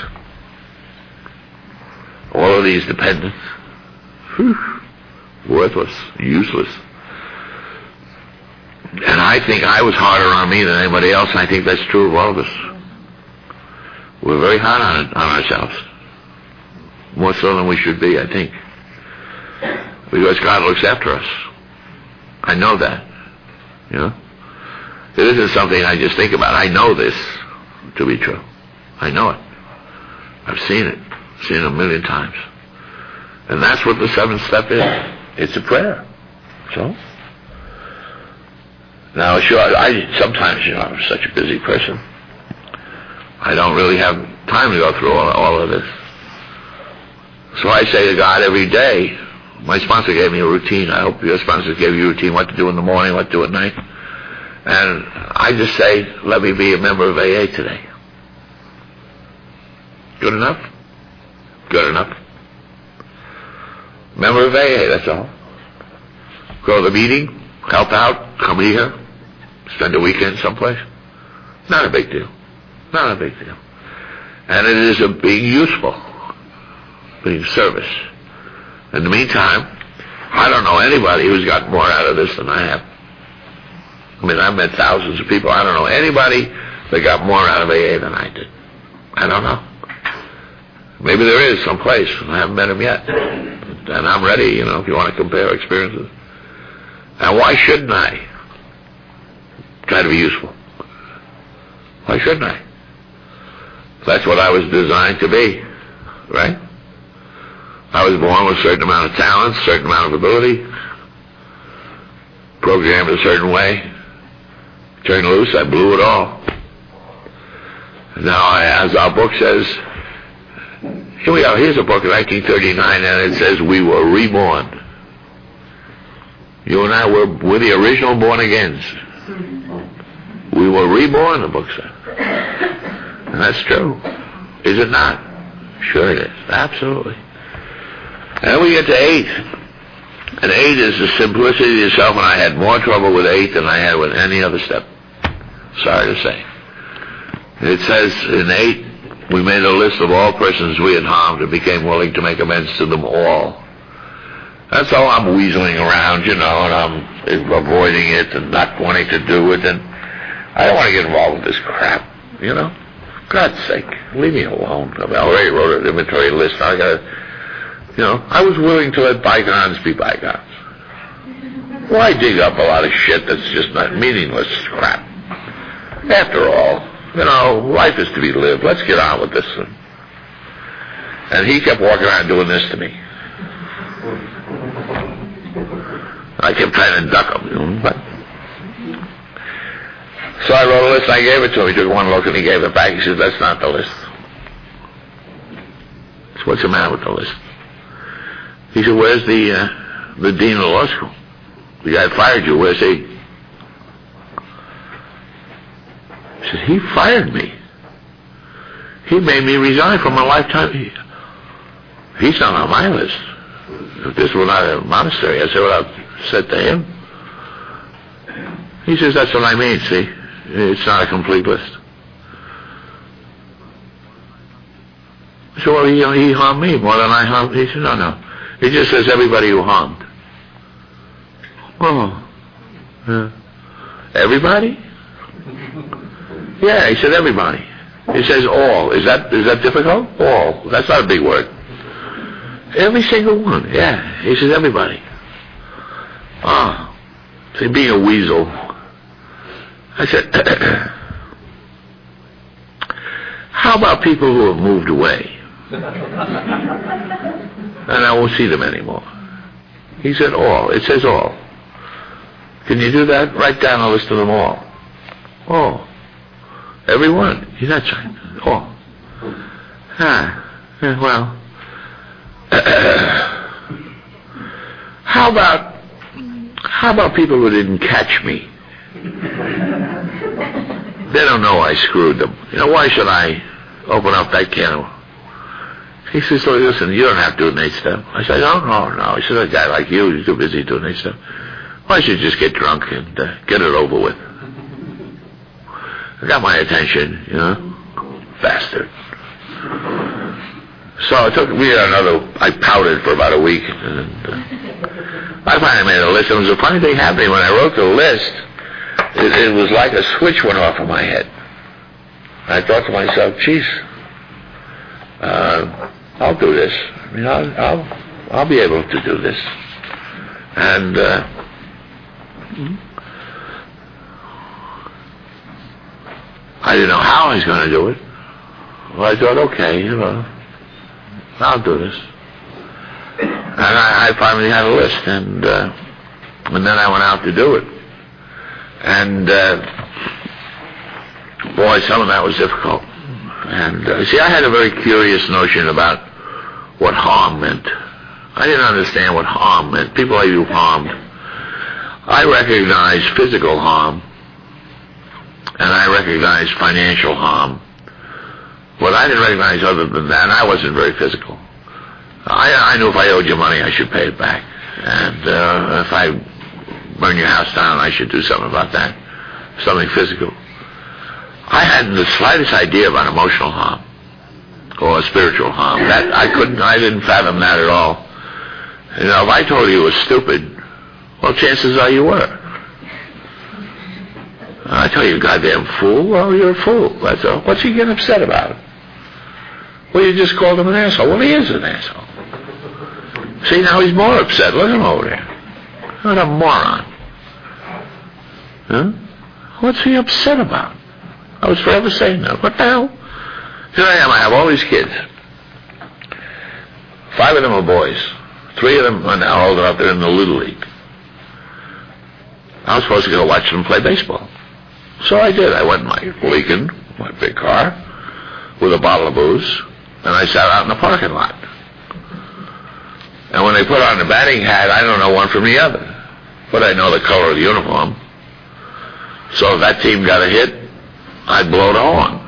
all of these dependents, whew, worthless, useless. And I think I was harder on me than anybody else, and I think that's true of all of us. We're very hard on, it, on ourselves. More so than we should be, I think. Because God looks after us. I know that. You know? It isn't something I just think about. I know this to be true. I know it. I've seen it. Seen it a million times. And that's what the seventh step is. It's a prayer. So? Now, sure, I sometimes, you know, I'm such a busy person. I don't really have time to go through all, all of this. So I say to God every day, my sponsor gave me a routine. I hope your sponsors gave you a routine, what to do in the morning, what to do at night. And I just say, let me be a member of A A today. Good enough? Good enough. Member of A A, that's all. Go to the meeting, help out, come here, spend a weekend someplace. Not a big deal. Not a big deal. And it is a being useful, being service. In the meantime, I don't know anybody who's got more out of this than I have. I mean, I've met thousands of people. I don't know anybody that got more out of A A than I did. I don't know. Maybe there is someplace. I haven't met him yet. And I'm ready, you know, if you want to compare experiences. And why shouldn't I try to be useful? Why shouldn't I? That's what I was designed to be, right? I was born with a certain amount of talent, a certain amount of ability, programmed a certain way. Turned loose, I blew it all. Now, as our book says, here we are, here's a book in nineteen thirty-nine, and it says we were reborn. You and I were, were the original born-agains. We were reborn, the book said. And that's true. Is it not? Sure it is. Absolutely. And then we get to eight. And eight is the simplicity of self, and I had more trouble with eight than I had with any other step. Sorry to say. It says in eight, we made a list of all persons we had harmed and became willing to make amends to them all. That's all. I'm weaseling around, you know, and I'm avoiding it and not wanting to do it, and I don't want to get involved with this crap, you know. For God's sake, leave me alone. I already wrote an inventory list. I got, you know, I was willing to let bygones be bygones. Why dig up a lot of shit that's just not meaningless crap? After all, you know, life is to be lived. Let's get on with this thing. And he kept walking around doing this to me. I kept trying to duck him, you know, but So I wrote a list, I gave it to him. He took one look and he gave it back. He said, that's not the list. So what's the matter with the list? He said, where's the uh, the dean of the law school? The guy fired you, where's he? I said, he fired me. He made me resign from a lifetime. He, he's not on my list. If this were not a monastery, I said what I said to him. He says, that's what I mean, see? It's not a complete list. So well, he, he harmed me more than I harmed. He said, no, no. He just says everybody who harmed. Oh. Yeah. Everybody? Yeah, he said everybody. He says all. Is that is that difficult? All. That's not a big word. Every single one. Yeah. He says everybody. Ah. Oh. See, being a weasel. I said, how about people who have moved away? And I won't see them anymore. He said all. It says all. Can you do that? Write down a list of them all. All. Everyone. That's right. All. Ah. Yeah, well. How about how about people who didn't catch me? They don't know I screwed them. You know, why should I open up that can of... He says, so listen, you don't have to donate stuff. I said, no, no, no. He said, a guy like you, you're too busy doing stuff. Why don't you just get drunk and uh, get it over with? I got my attention, you know. Bastard. So it took me another... I pouted for about a week. And, uh, I finally made a list. It was a funny thing happening. When I wrote the list, it, it was like a switch went off in my head. I thought to myself, geez, uh, I'll do this. I mean, I'll, I'll, I'll be able to do this. And uh, I didn't know how I was going to do it. Well, I thought, okay, you know, I'll do this. And I, I finally had a list, and uh, and then I went out to do it. And uh, boy, some of that was difficult. And uh, see, I had a very curious notion about what harm meant. I didn't understand what harm meant. People like you harmed. I recognized physical harm, and I recognized financial harm. What I didn't recognize other than that, and I wasn't very physical. I, I knew if I owed you money, I should pay it back. And uh, if I burn your house down, I should do something about that. Something physical. I hadn't the slightest idea about emotional harm or spiritual harm. That I couldn't, I didn't fathom that at all. You know, if I told you you were stupid, well, chances are you were. I tell you, goddamn fool, well, you're a fool. That's all. What's he getting upset about? Well, you just called him an asshole. Well, he is an asshole. See, now he's more upset. Look at him over there. What a moron. Huh? What's he upset about? I was forever saying that. What the hell? Here I am. I have all these kids. Five of them are boys. Three of them are now old enough. They're in the Little League. I was supposed to go watch them play baseball. So I did. I went in my Lincoln, my big car, with a bottle of booze, and I sat out in the parking lot. And when they put on the batting hat, I don't know one from the other. But I know the color of the uniform. So if that team got a hit, I'd blow the horn.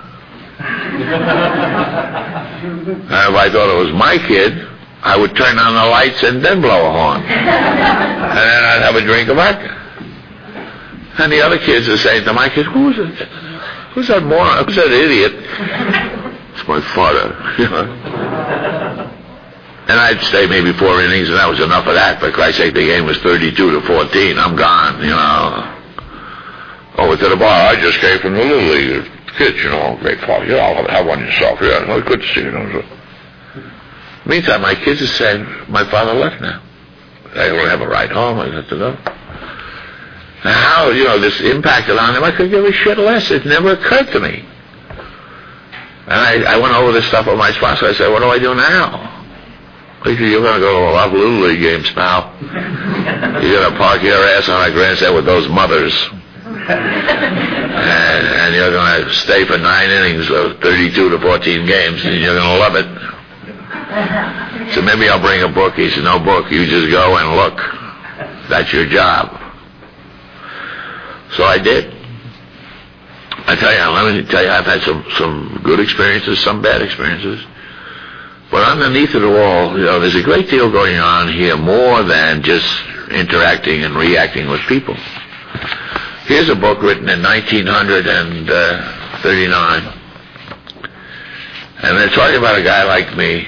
And if I thought it was my kid, I would turn on the lights and then blow a horn. And then I'd have a drink of vodka. And the other kids are saying to my kids, who's that? Who's that moron? Who's that idiot? It's my father. You know. And I'd stay maybe four innings, and that was enough of that. For Christ's sake, the game was thirty-two to fourteen. I'm gone, you know. Over to the bar. I just came from the Little League. Kids, you know, great father. You know, have one yourself. Yeah, well, good to see you. Know. Meantime, my kids are saying, my father left now. I don't have a ride home. I have to go. Now, how, you know, this impacted on them, I could give a shit less. It never occurred to me. And I, I went over this stuff with my sponsor. I said, what do I do now? He said, you're going to go to a lot of Little League games, pal. You're going to park your ass on a grandstand with those mothers. and, and you're going to stay for nine innings of thirty-two to fourteen games, and you're going to love it. So maybe I'll bring a book. He said, no book. You just go and look. That's your job. So I did. I tell you, let me tell you, I've had some, some good experiences, some bad experiences. But underneath it all, you know, there's a great deal going on here, more than just interacting and reacting with people. Here's a book written in nineteen thirty-nine. And they're talking about a guy like me,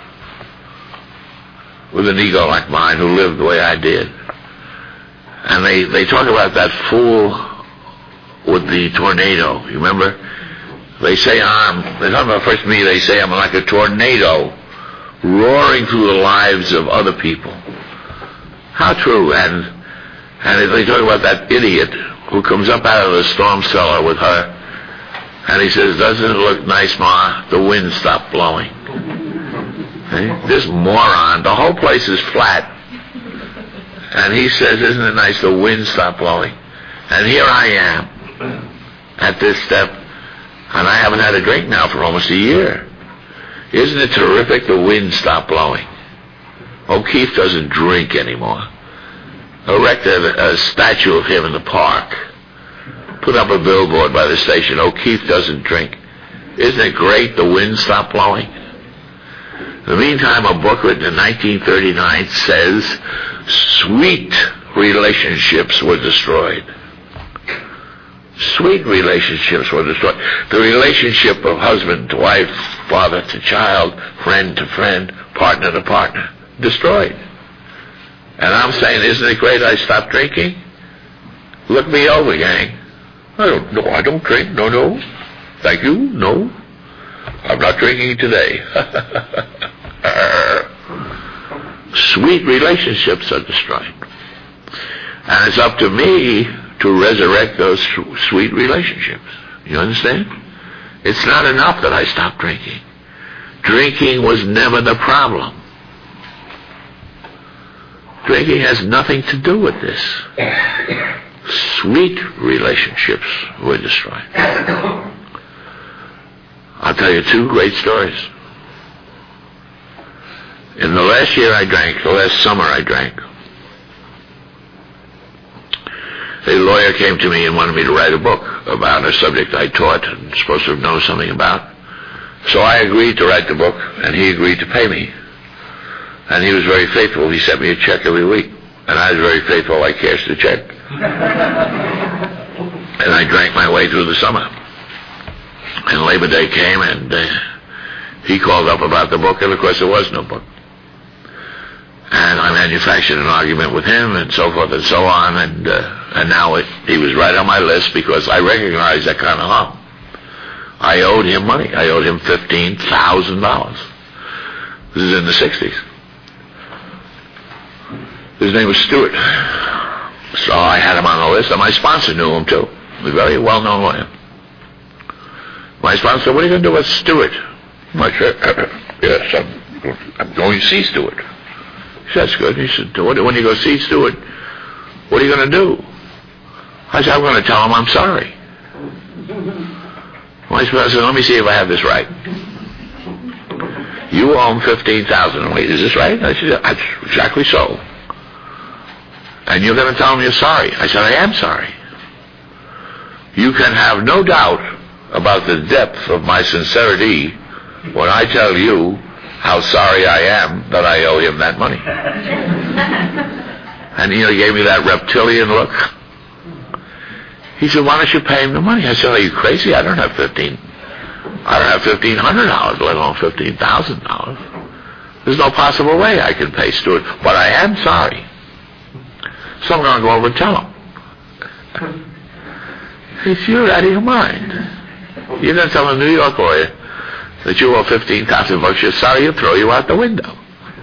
with an ego like mine, who lived the way I did. And they, they talk about that fool with the tornado. You remember? They say I'm, they talk about first me, they say I'm like a tornado roaring through the lives of other people. How true. And, and they talk about that idiot who comes up out of the storm cellar with her, and he says, doesn't it look nice, Ma? The wind stopped blowing. Okay? This moron, the whole place is flat. And he says, isn't it nice, the wind stopped blowing? And here I am, at this step, and I haven't had a drink now for almost a year. Isn't it terrific, the wind stopped blowing? O'Keefe doesn't drink anymore. Erect a, a statue of him in the park. Put up a billboard by the station, O'Keefe doesn't drink. Isn't it great, the wind stopped blowing? In the meantime, a book written in nineteen thirty-nine says, sweet relationships were destroyed. Sweet relationships were destroyed. The relationship of husband to wife, father to child, friend to friend, partner to partner, destroyed. And I'm saying, isn't it great I stopped drinking? Look me over, gang. I don't, no, I don't drink. No, no. Thank you. No. I'm not drinking today. Sweet relationships are destroyed. And it's up to me to resurrect those sweet relationships. You understand? It's not enough that I stopped drinking. Drinking was never the problem. Drinking has nothing to do with this. Sweet relationships were destroyed. I'll tell you two great stories. In the last year I drank, the last summer I drank, a lawyer came to me and wanted me to write a book about a subject I taught and supposed to know something about. So I agreed to write the book, and he agreed to pay me. And he was very faithful. He sent me a check every week. And I was very faithful. I cashed the check. And I drank my way through the summer. And Labor Day came, and uh, he called up about the book, and of course there was no book. And I manufactured an argument with him, and so forth and so on, and uh, and now it, he was right on my list because I recognized that kind of harm. I owed him money. I owed him fifteen thousand dollars. This is in the sixties. His name was Stewart. So I had him on the list, and my sponsor knew him too. He was a very well-known lawyer. My sponsor said, what are you going to do with Stewart? I said, yes, I'm, I'm going to see Stewart. He said, that's good. He said, when you go see Stewart, what are you going to do? I said, I'm going to tell him I'm sorry. My sponsor said, let me see if I have this right. You owe him fifteen thousand dollars. Wait, is this right? I said, that's exactly so. And you're going to tell him you're sorry. I said, I am sorry. You can have no doubt about the depth of my sincerity when I tell you how sorry I am that I owe him that money. And you know, he gave me that reptilian look. He said, why don't you pay him the money? I said, are you crazy? I don't have fifteen. I don't have fifteen hundred dollars, let alone fifteen thousand dollars. There's no possible way I can pay Stewart, but I am sorry. So I'm going to go over and tell him. He said, you're out of your mind. You're going to tell a New York lawyer that you owe fifteen thousand bucks. You're sorry, he'll throw you out the window.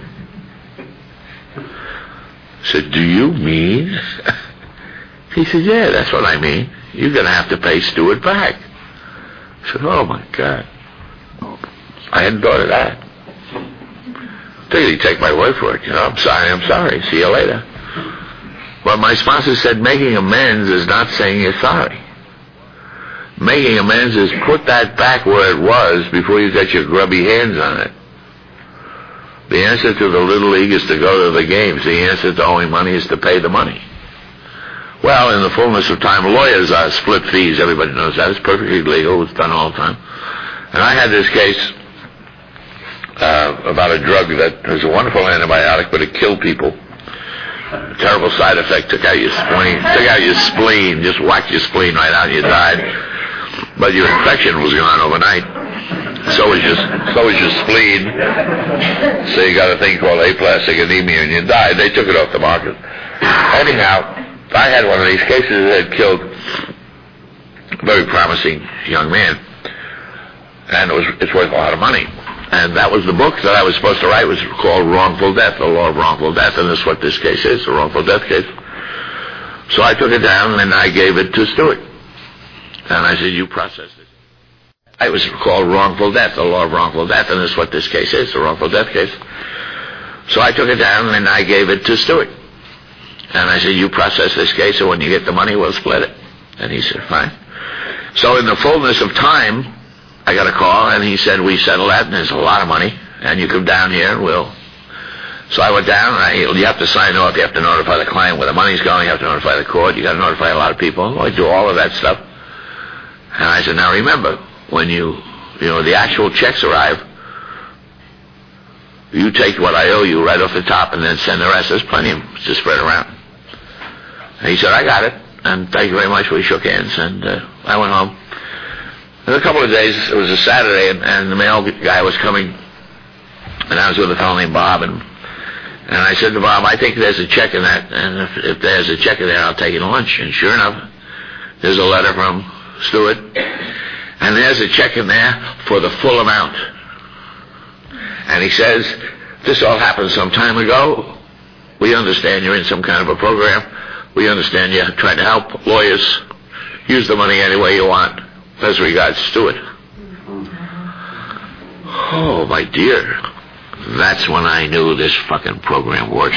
I said, do you mean? He said, yeah, that's what I mean. You're going to have to pay Stewart back. I said, oh my God. I hadn't thought of that. I figured he'd take my word for it. You know, I'm sorry, I'm sorry. See you later. But my sponsor said making amends is not saying you're sorry. Making amends is put that back where it was before you got your grubby hands on it. The answer to the Little League is to go to the games. The answer to owing money is to pay the money. Well, in the fullness of time, lawyers are split fees. Everybody knows that. It's perfectly legal. It's done all the time. And I had this case uh, about a drug that was a wonderful antibiotic, but it killed people. A terrible side effect. Took out your spleen. Took out your spleen. Just whacked your spleen right out and you died. But your infection was gone overnight. So was your, so was your spleen. So you got a thing called aplastic anemia and you died. They took it off the market. Anyhow, I had one of these cases that had killed a very promising young man. And it was, it's worth a lot of money. And that was the book that I was supposed to write. It was called Wrongful Death, the Law of Wrongful Death. And that's what this case is, a wrongful death case. So I took it down and I gave it to Stewart. And I said, you process it. It was called Wrongful Death, the Law of Wrongful Death. And that's what this case is, a wrongful death case. So I took it down and I gave it to Stewart. And I said, you process this case, and when you get the money, we'll split it. And he said, fine. So in the fullness of time, I got a call, and he said, we settle that, and there's a lot of money, and you come down here, and we'll... So I went down, and I, you have to sign off, you have to notify the client where the money's going, you have to notify the court, you got to notify a lot of people. I do all of that stuff. And I said, now remember, when you, you know, the actual checks arrive, you take what I owe you right off the top, and then send the rest. There's plenty of them to spread around. And he said, I got it, and thank you very much. We shook hands, and uh, I went home. In a couple of days, it was a Saturday, and, and the mail guy was coming, and I was with a fellow named Bob, and, and I said to Bob, I think there's a check in that, and if, if there's a check in there, I'll take you to lunch. And sure enough, there's a letter from Stewart, and there's a check in there for the full amount. And he says, this all happened some time ago. We understand you're in some kind of a program. We understand you're trying to help lawyers. Use the money any way you want. As regards Stewart. Oh, my dear. That's when I knew this fucking program worked.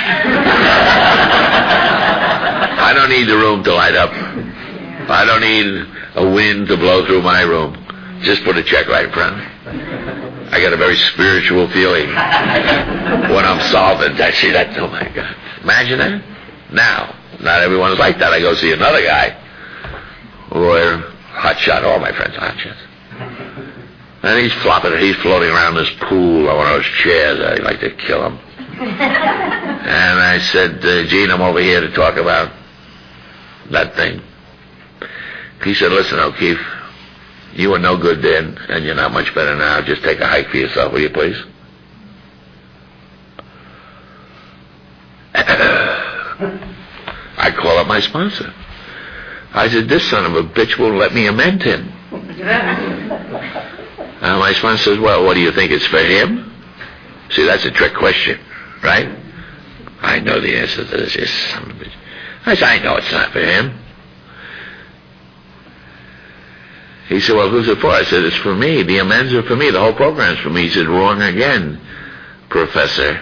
I don't need the room to light up. I don't need a wind to blow through my room. Just put a check right in front of me. I got a very spiritual feeling when I'm solvent. I see that. Oh, my God. Imagine that. Now, not everyone is like that. I go see another guy. Lawyer, hot shot. All my friends are hot shots. And he's flopping, he's floating around this pool on one of those chairs. I'd like to kill him. And I said, uh, Gene, I'm over here to talk about that thing. He said, listen, O'Keefe, you were no good then, and you're not much better now. Just take a hike for yourself, will you, please? I call up my sponsor. I said, this son of a bitch won't let me amend him. And my sponsor says, well, what do you think, it's for him? See, that's a trick question, right? I know the answer to this. Yes, son of a bitch. I said, I know it's not for him. He said, well, who's it for? I said, it's for me. The amends are for me. The whole program's for me. He said, wrong again, Professor.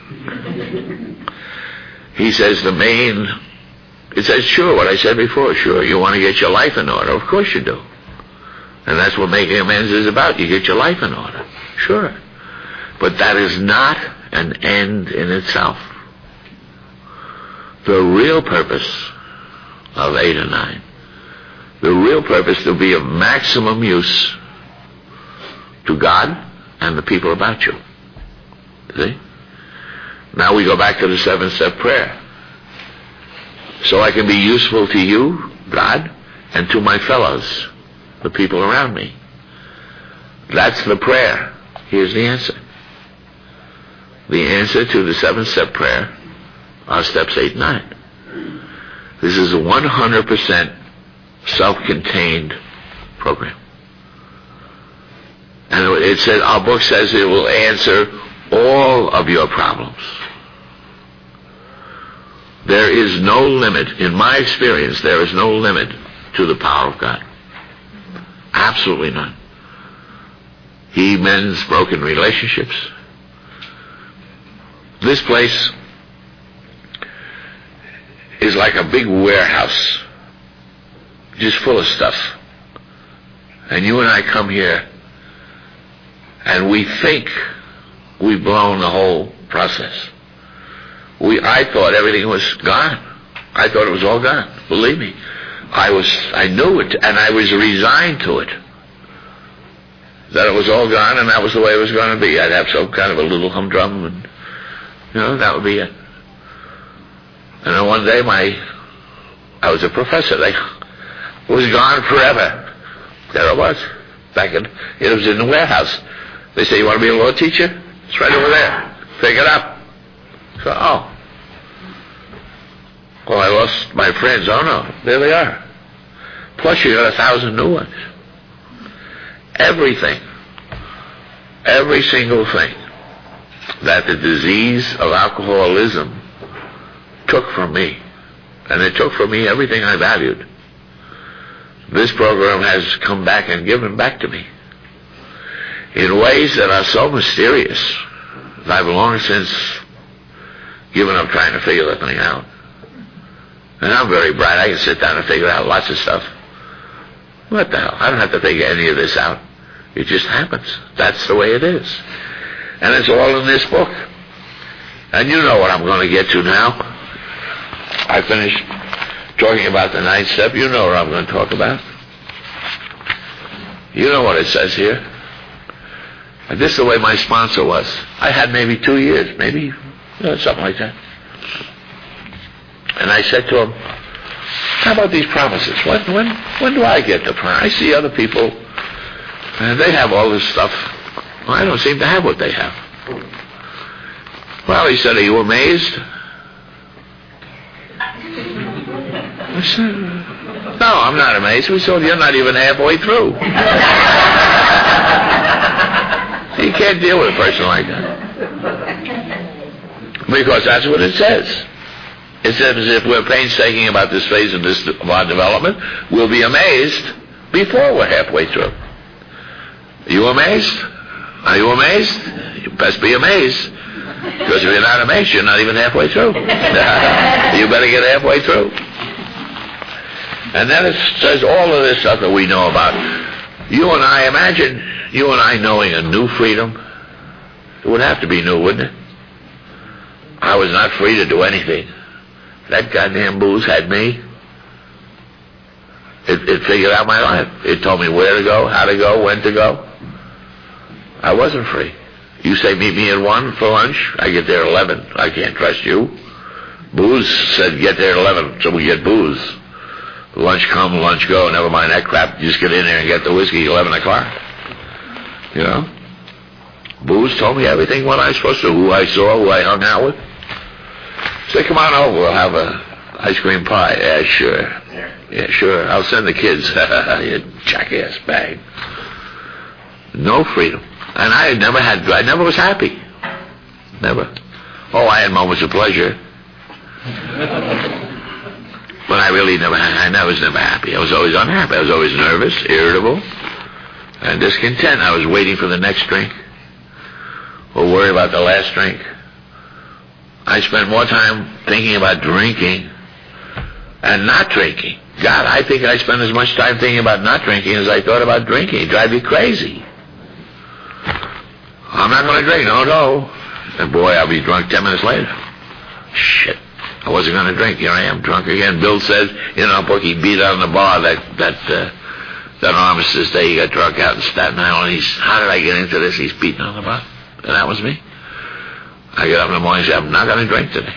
He says, the main... It says, sure, what I said before, sure. You want to get your life in order. Of course you do. And that's what making amends is about. You get your life in order. Sure. But that is not an end in itself. The real purpose of eight and nine, the real purpose to be of maximum use to God and the people about you. See? Now we go back to the seven-step prayer. So I can be useful to you, God, and to my fellows, the people around me. That's the prayer. Here's the answer. The answer to the seven-step prayer are steps eight and nine. This is a one hundred percent self-contained program. And it said, our book says it will answer all of your problems. There is no limit, in my experience, there is no limit to the power of God. Absolutely none. He mends broken relationships. This place is like a big warehouse, just full of stuff. And you and I come here, and we think we've blown the whole process. We, I thought everything was gone. I thought it was all gone. Believe me, I was, I knew it, and I was resigned to it. That it was all gone, and that was the way it was going to be. I'd have some kind of a little humdrum, and you know, that would be it. And then one day, my, I was a professor. They, it was gone forever. There it was. Back in, it was in the warehouse. They say, you want to be a law teacher? It's right over there. Pick it up. So, oh. Well, I lost my friends. Oh, no. There they are. Plus, you got a thousand new ones. Everything. Every single thing that the disease of alcoholism took from me, and it took from me everything I valued, this program has come back and given back to me in ways that are so mysterious that I've long since given up trying to figure that thing out. And I'm very bright. I can sit down and figure out lots of stuff. What the hell? I don't have to figure any of this out. It just happens. That's the way it is. And it's all in this book. And you know what I'm going to get to now. I finished talking about the ninth step. You know what I'm going to talk about. You know what it says here. And this is the way my sponsor was. I had maybe two years, maybe you know, something like that. And I said to him, how about these promises? When, when, when do I get the promise? I see other people, and they have all this stuff. Well, I don't seem to have what they have. Well, he said, are you amazed? I said, no, I'm not amazed. We said, you're not even halfway through. You can't deal with a person like that. Because that's what it says. It says if we're painstaking about this phase of, this, of our development, we'll be amazed before we're halfway through. Are you amazed? Are you amazed? You best be amazed. Because if you're not amazed, you're not even halfway through. You better get halfway through. And then it says all of this stuff that we know about. You and I, imagine you and I knowing a new freedom. It would have to be new, wouldn't it? I was not free to do anything. That goddamn booze had me. It, it figured out my life. It told me where to go, how to go, when to go. I wasn't free. You say meet me at one for lunch, I get there at eleven. I can't trust you. Booze said get there at eleven, so we get booze. Lunch come, lunch go, never mind that crap. You just get in there and get the whiskey at eleven o'clock. You know? Booze told me everything, what I was supposed to do, who I saw, who I hung out with. Say, come on over, we'll have a ice cream pie. Yeah, sure. Yeah, sure. I'll send the kids. You jackass bag. No freedom. And I had never had, I never was happy. Never. Oh, I had moments of pleasure. But I really never had, I was never happy. I was always unhappy. I was always nervous, irritable, and discontent. I was waiting for the next drink, or worry about the last drink. I spent more time thinking about drinking and not drinking. God, I think I spent as much time thinking about not drinking as I thought about drinking. It drive me crazy. I'm not going to drink, no, no. And boy, I'll be drunk ten minutes later. Shit, I wasn't going to drink. Here I am, drunk again. Bill says in our book he beat out on the bar that that uh, that armistice day. He got drunk out in Staten Island. He's, how did I get into this? He's beating on the bar. And that was me. I get up in the morning and say, I'm not going to drink today.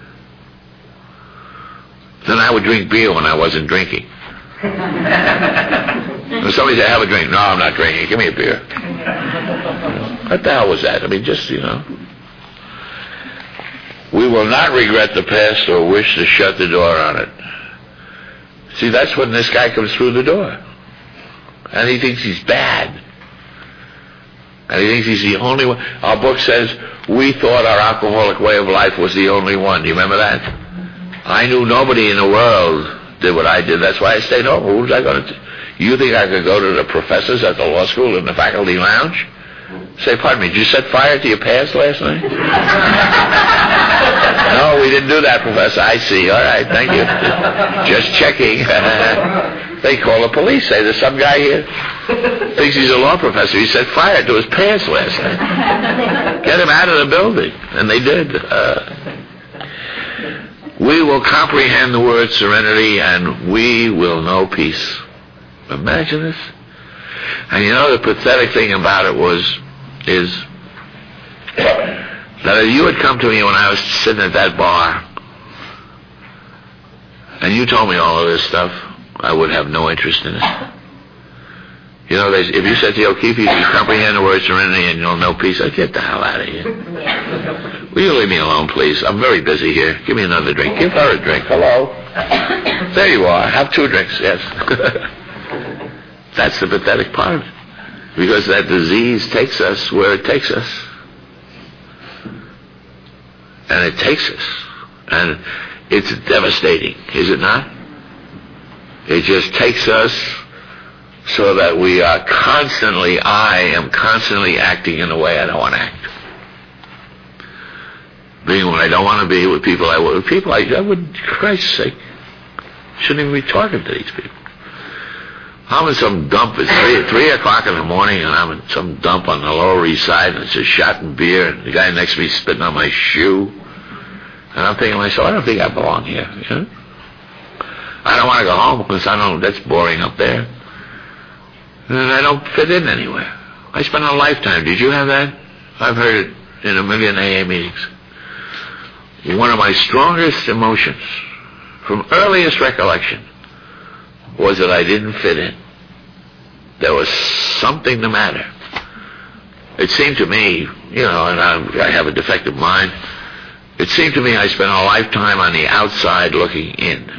Then I would drink beer when I wasn't drinking. And somebody say, have a drink. No, I'm not drinking. Give me a beer. What the hell was that? I mean, just, you know. We will not regret the past or wish to shut the door on it. See, that's when this guy comes through the door. And he thinks he's bad. And he thinks he's the only one. Our book says, we thought our alcoholic way of life was the only one. Do you remember that? I knew nobody in the world did what I did. That's why I stayed home. Who was I going to do? You think I could go to the professors at the law school in the faculty lounge? Say, pardon me, did you set fire to your pants last night? No, we didn't do that, Professor. I see. All right, thank you. Just checking. They call the police. Say, there's some guy here. Thinks he's a law professor. He set fire to his pants last night. Get him out of the building. And they did. Uh, we will comprehend the word serenity, and we will know peace. Imagine this. And you know, the pathetic thing about it was, is that if you had come to me when I was sitting at that bar, and you told me all of this stuff, I would have no interest in it. You know, they, if you said to O'Keefe, you can comprehend the word serenity and you'll know peace, I'd get the hell out of here. Will you leave me alone, please? I'm very busy here. Give me another drink. Give her a drink. Hello. There you are. Have two drinks, yes. That's the pathetic part. Because that disease takes us where it takes us. And it takes us. And it's devastating, is it not? It just takes us so that we are constantly, I am constantly acting in a way I don't want to act. Being what I don't want to be with people I would, with people I, I would, Christ's sake, shouldn't even be talking to these people. I'm in some dump, it's three, three o'clock in the morning, and I'm in some dump on the Lower East Side, and it's just shot and beer, and the guy next to me is spitting on my shoe. And I'm thinking to myself, I don't think I belong here. You know? I don't want to go home because I know that's boring up there. And I don't fit in anywhere. I spent a lifetime. Did you have that? I've heard it in a million A A meetings. One of my strongest emotions, from earliest recollection, was that I didn't fit in. There was something the matter. It seemed to me, you know, and I, I have a defective mind, it seemed to me I spent a lifetime on the outside looking in.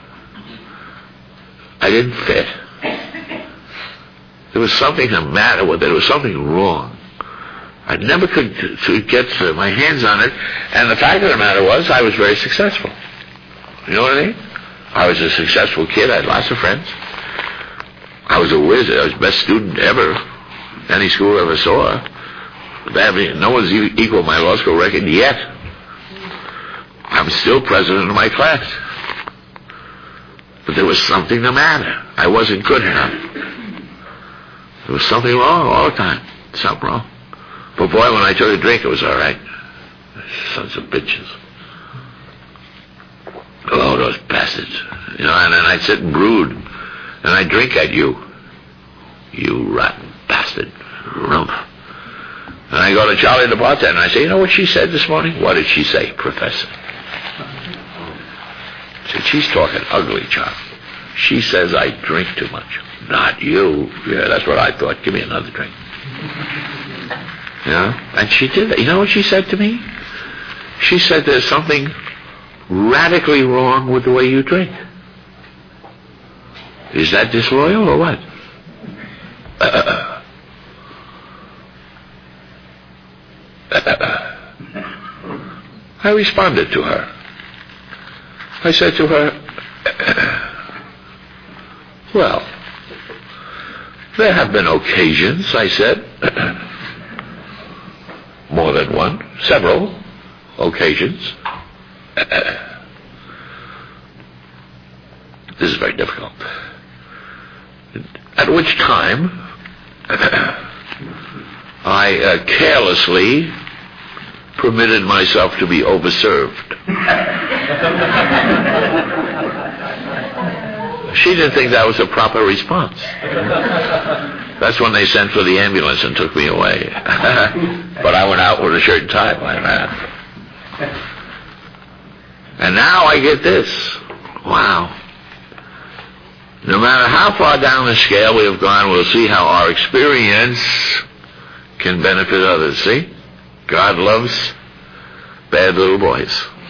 I didn't fit. There was something the matter with it. There was something wrong. I never could to get to my hands on it. And the fact of the matter was, I was very successful. You know what I mean? I was a successful kid. I had lots of friends. I was a wizard. I was the best student ever any school ever saw. No one's equaled my law school record yet. I'm still president of my class. But there was something the matter. I wasn't good enough. There was something wrong all the time. Something wrong. But boy, when I took a drink, it was all right. Sons of bitches. Oh, those bastards. You know, and then I'd sit and brood, and I'd drink at you. You rotten bastard. Rump. And I go to Charlie the bartender, and I say, you know what she said this morning? What did she say, Professor? I said, she's talking ugly, Charlie. She says I drink too much. Not you. Yeah, that's what I thought. Give me another drink. You know? And she did that. You know what she said to me? She said there's something radically wrong with the way you drink. Is that disloyal or what? Uh, uh, I responded to her. I said to her, well, there have been occasions, I said, more than one, several occasions. This is very difficult. At which time, I uh, carelessly permitted myself to be overserved. She didn't think that was a proper response. That's when they sent for the ambulance and took me away. But I went out with a shirt and tie by that. And now I get this. Wow. No matter how far down the scale we have gone, we'll see how our experience can benefit others. See? God loves bad little boys.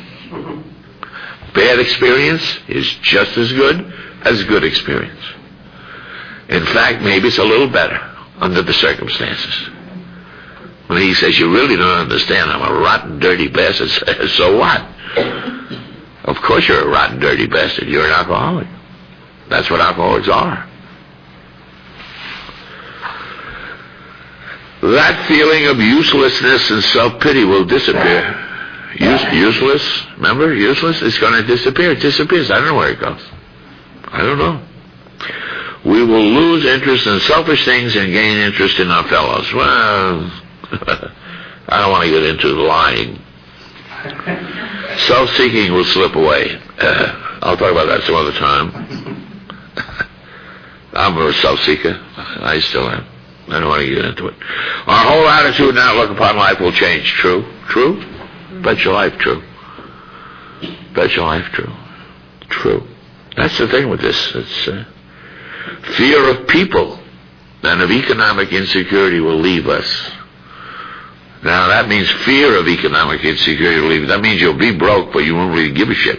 Bad experience is just as good as good experience. In fact, maybe it's a little better under the circumstances. When he says, you really don't understand, I'm a rotten, dirty bastard, so what? Of course you're a rotten, dirty bastard. You're an alcoholic. That's what alcoholics are. That feeling of uselessness and self-pity will disappear. Use, useless, remember, useless, it's going to disappear. It disappears. I don't know where it goes. I don't know. We will lose interest in selfish things and gain interest in our fellows. Well, I don't want to get into lying. Self-seeking will slip away. Uh, I'll talk about that some other time. I'm a self-seeker. I still am. I don't want to get into it. Our whole attitude and outlook upon life will change. True? True? Bet your life true. Bet your life true. True. That's the thing with this. It's uh, fear of people and of economic insecurity will leave us. Now that means fear of economic insecurity will leave us. That means you'll be broke, but you won't really give a shit.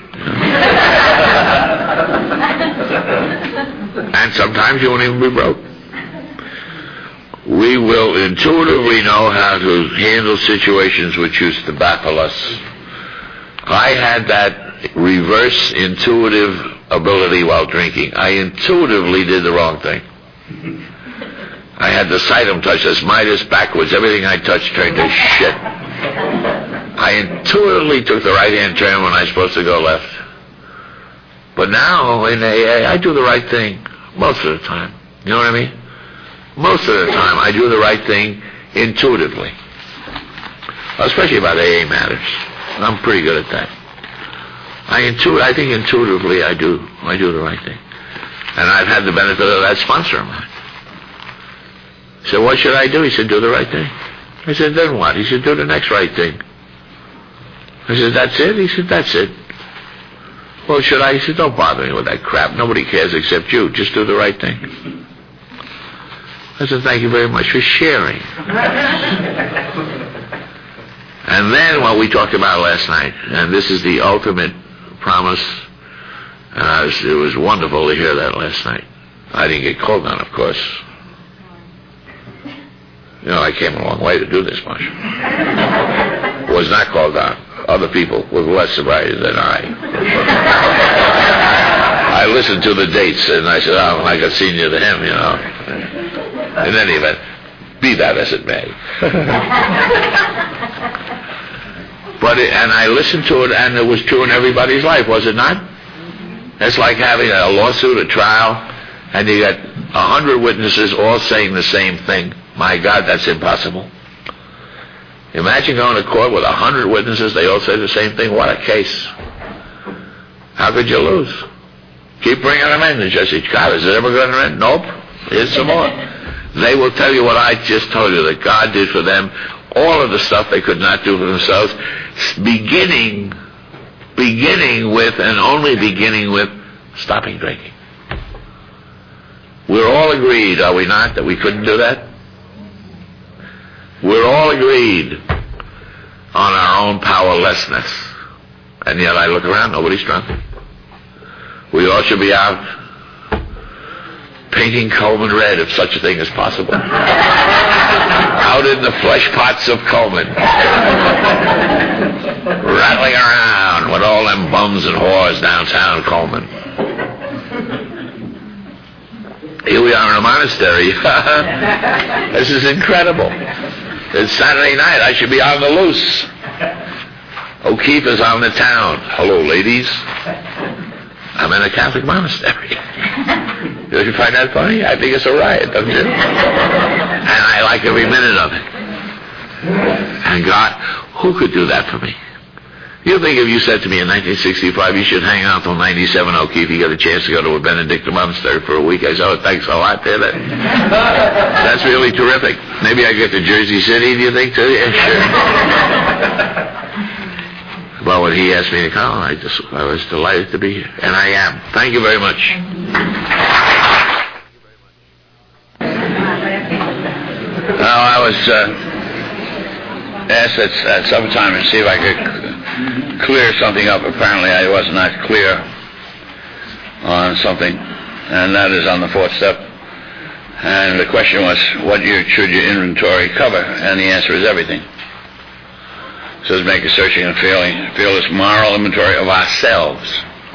And sometimes you won't even be broke. We will intuitively know how to handle situations which used to baffle us. I had that reverse intuitive ability while drinking. I intuitively did the wrong thing. I had the sightum touch, this Midas backwards. Everything I touched turned to shit. I intuitively took the right-hand turn when I was supposed to go left. But now, in A A, I do the right thing most of the time. You know what I mean? Most of the time, I do the right thing intuitively. Especially about A A matters. I'm pretty good at that. I intu- I think intuitively I do I do the right thing. And I've had the benefit of that sponsor of mine. He said, what should I do? He said, do the right thing. I said, then what? He said, do the next right thing. I said, that's it? He said, that's it. Well, should I? He said, don't bother me with that crap. Nobody cares except you. Just do the right thing. I said, thank you very much for sharing. And then what we talked about last night, and this is the ultimate promise, and I was, it was wonderful to hear that last night. I didn't get called on, of course. You know, I came a long way to do this much. Was not called on. Other people with less sobriety than I. I listened to the dates, and I said, oh, I got senior to him, you know. In any event, be that as it may. But it, and I listened to it, and it was true in everybody's life, was it not? It's like having a lawsuit, a trial, and you got a hundred witnesses all saying the same thing. My God, that's impossible. Imagine going to court with a hundred witnesses, they all say the same thing. What a case. How could you lose? Keep bringing them in. The judge said, God, is it ever going to end? Nope. Here's some more. They will tell you what I just told you, that God did for them all of the stuff they could not do for themselves, beginning, beginning with, and only beginning with, stopping drinking. We're all agreed, are we not, that we couldn't do that? We're all agreed on our own powerlessness. And yet I look around, nobody's drunk. We all should be out painting Coleman red, if such a thing is possible. Out in the flesh pots of Coleman. Rattling around with all them bums and whores downtown Coleman. Here we are in a monastery. This is incredible. It's Saturday night. I should be on the loose. O'Keefe is on the town. Hello, ladies. I'm in a Catholic monastery. Don't you find that funny? I think it's a riot, don't you? And I like every minute of it. And God, who could do that for me? You think if you said to me in nineteen sixty-five, you should hang out till ninety-seven, O'Keefe, you got a chance to go to a Benedictine monastery for a week. I said, oh, thanks a lot, did it? That's really terrific. Maybe I get to Jersey City, do you think, too? Yeah, sure. Well, when he asked me to come, I just, I was delighted to be here. And I am. Thank you very much. Now, I was uh, asked at, at some time to see if I could clear something up. Apparently, I was not clear on something, and that is on the fourth step. And the question was, what year should your inventory cover? And the answer is everything. It says make a searching and feeling, fearless moral inventory of ourselves.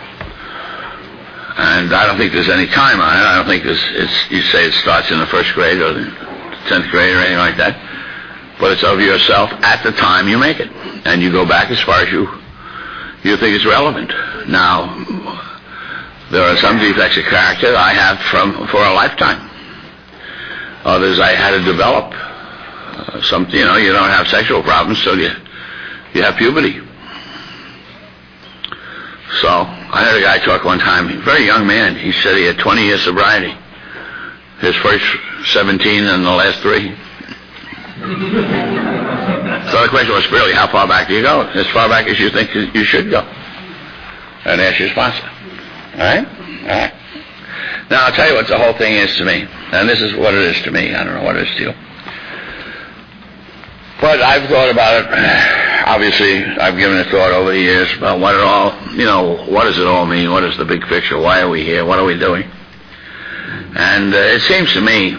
And I don't think there's any time on it. I don't think there's, it's, you say it starts in the first grade or the tenth grade or anything like that. but it's of yourself at the time you make it, and you go back as far as you you think is relevant. Now, there are some defects of character I have from for a lifetime. Others I had to develop. Uh, some, you know, you don't have sexual problems till you you have puberty. So I heard a guy talk one time, a very young man. He said he had twenty years sobriety. His first seventeen and the last three. So the question was really, how far back do you go? As far back as you think you should go. And ask your sponsor. All right? All right. Now I'll tell you what the whole thing is to me. And this is what it is to me. I don't know what it is to you. But I've thought about it. Obviously, I've given it thought over the years about what it all, you know, what does it all mean? What is the big picture? Why are we here? What are we doing? And uh, it seems to me,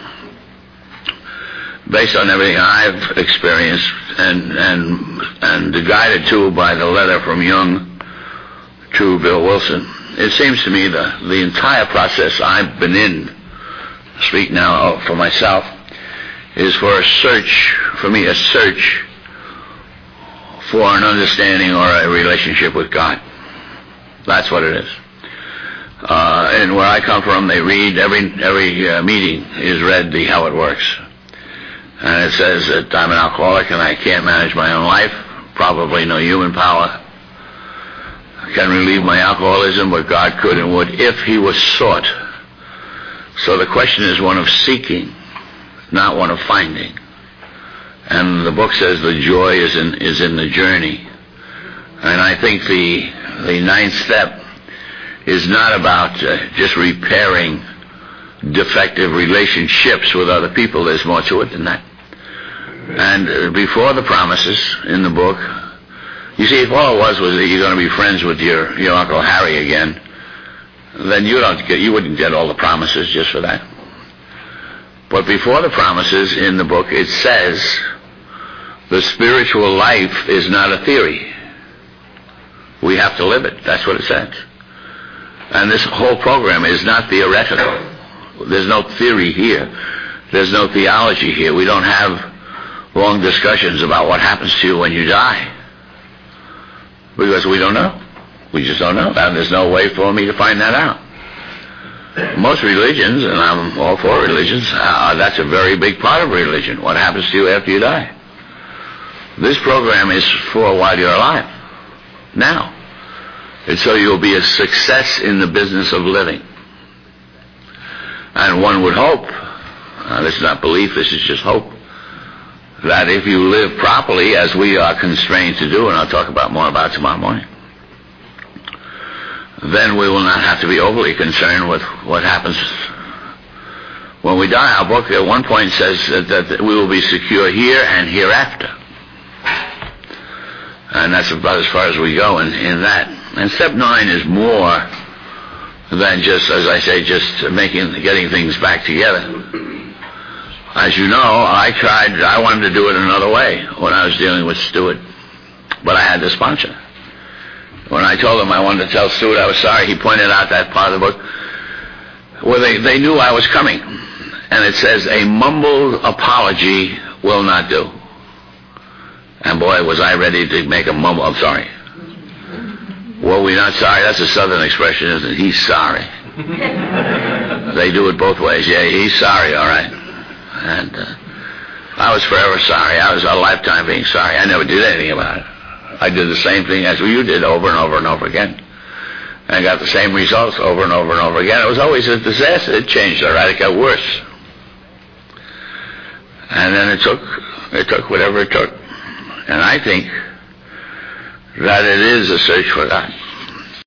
based on everything I've experienced and and and guided to by the letter from Jung to Bill Wilson, it seems to me the the entire process I've been in, speak now for myself, is for a search, for me, a search for an understanding or a relationship with God. That's what it is. Uh, and where I come from, they read, every every uh, meeting is read the How It Works. And it says that I'm an alcoholic and I can't manage my own life, probably no human power can relieve my alcoholism, but God could and would if he was sought. So the question is one of seeking, not one of finding. And the book says the joy is in is in the journey. And I think the the ninth step is not about uh, just repairing defective relationships with other people. There's more to it than that. And uh, before the promises in the book, you see, if all it was was that you're going to be friends with your your Uncle Harry again, then you don't get you wouldn't get all the promises just for that. But before the promises in the book, it says the spiritual life is not a theory. We have to live it. That's what it says. And this whole program is not theoretical. There's no theory here. There's no theology here. We don't have long discussions about what happens to you when you die. Because we don't know. We just don't know. And there's no way for me to find that out. Most religions, and I'm all for religions, uh, that's a very big part of religion. What happens to you after you die? This program is for while you're alive. Now. And so you'll be a success in the business of living. And one would hope, uh, this is not belief, this is just hope, that if you live properly, as we are constrained to do, and I'll talk about more about it tomorrow morning, then we will not have to be overly concerned with what happens when we die. Our book at one point says that, that we will be secure here and hereafter. And that's about as far as we go in, in that. And step nine is more than just, as I say, just making, getting things back together. As you know, I tried, I wanted to do it another way when I was dealing with Stewart. But I had the sponsor. When I told him I wanted to tell Stewart I was sorry, he pointed out that part of the book where they, they knew I was coming. And it says, a mumbled apology will not do. And boy, was I ready to make a mumble. I'm sorry. Well, we're not sorry. That's a southern expression, isn't it? He's sorry. They do it both ways. Yeah, he's sorry, all right. And uh, I was forever sorry. I was a lifetime being sorry. I never did anything about it. I did the same thing as you did over and over and over again. And I got the same results over and over and over again. It was always a disaster. It changed, all right. It got worse. And then it took, it took whatever it took. And I think that it is a search for God.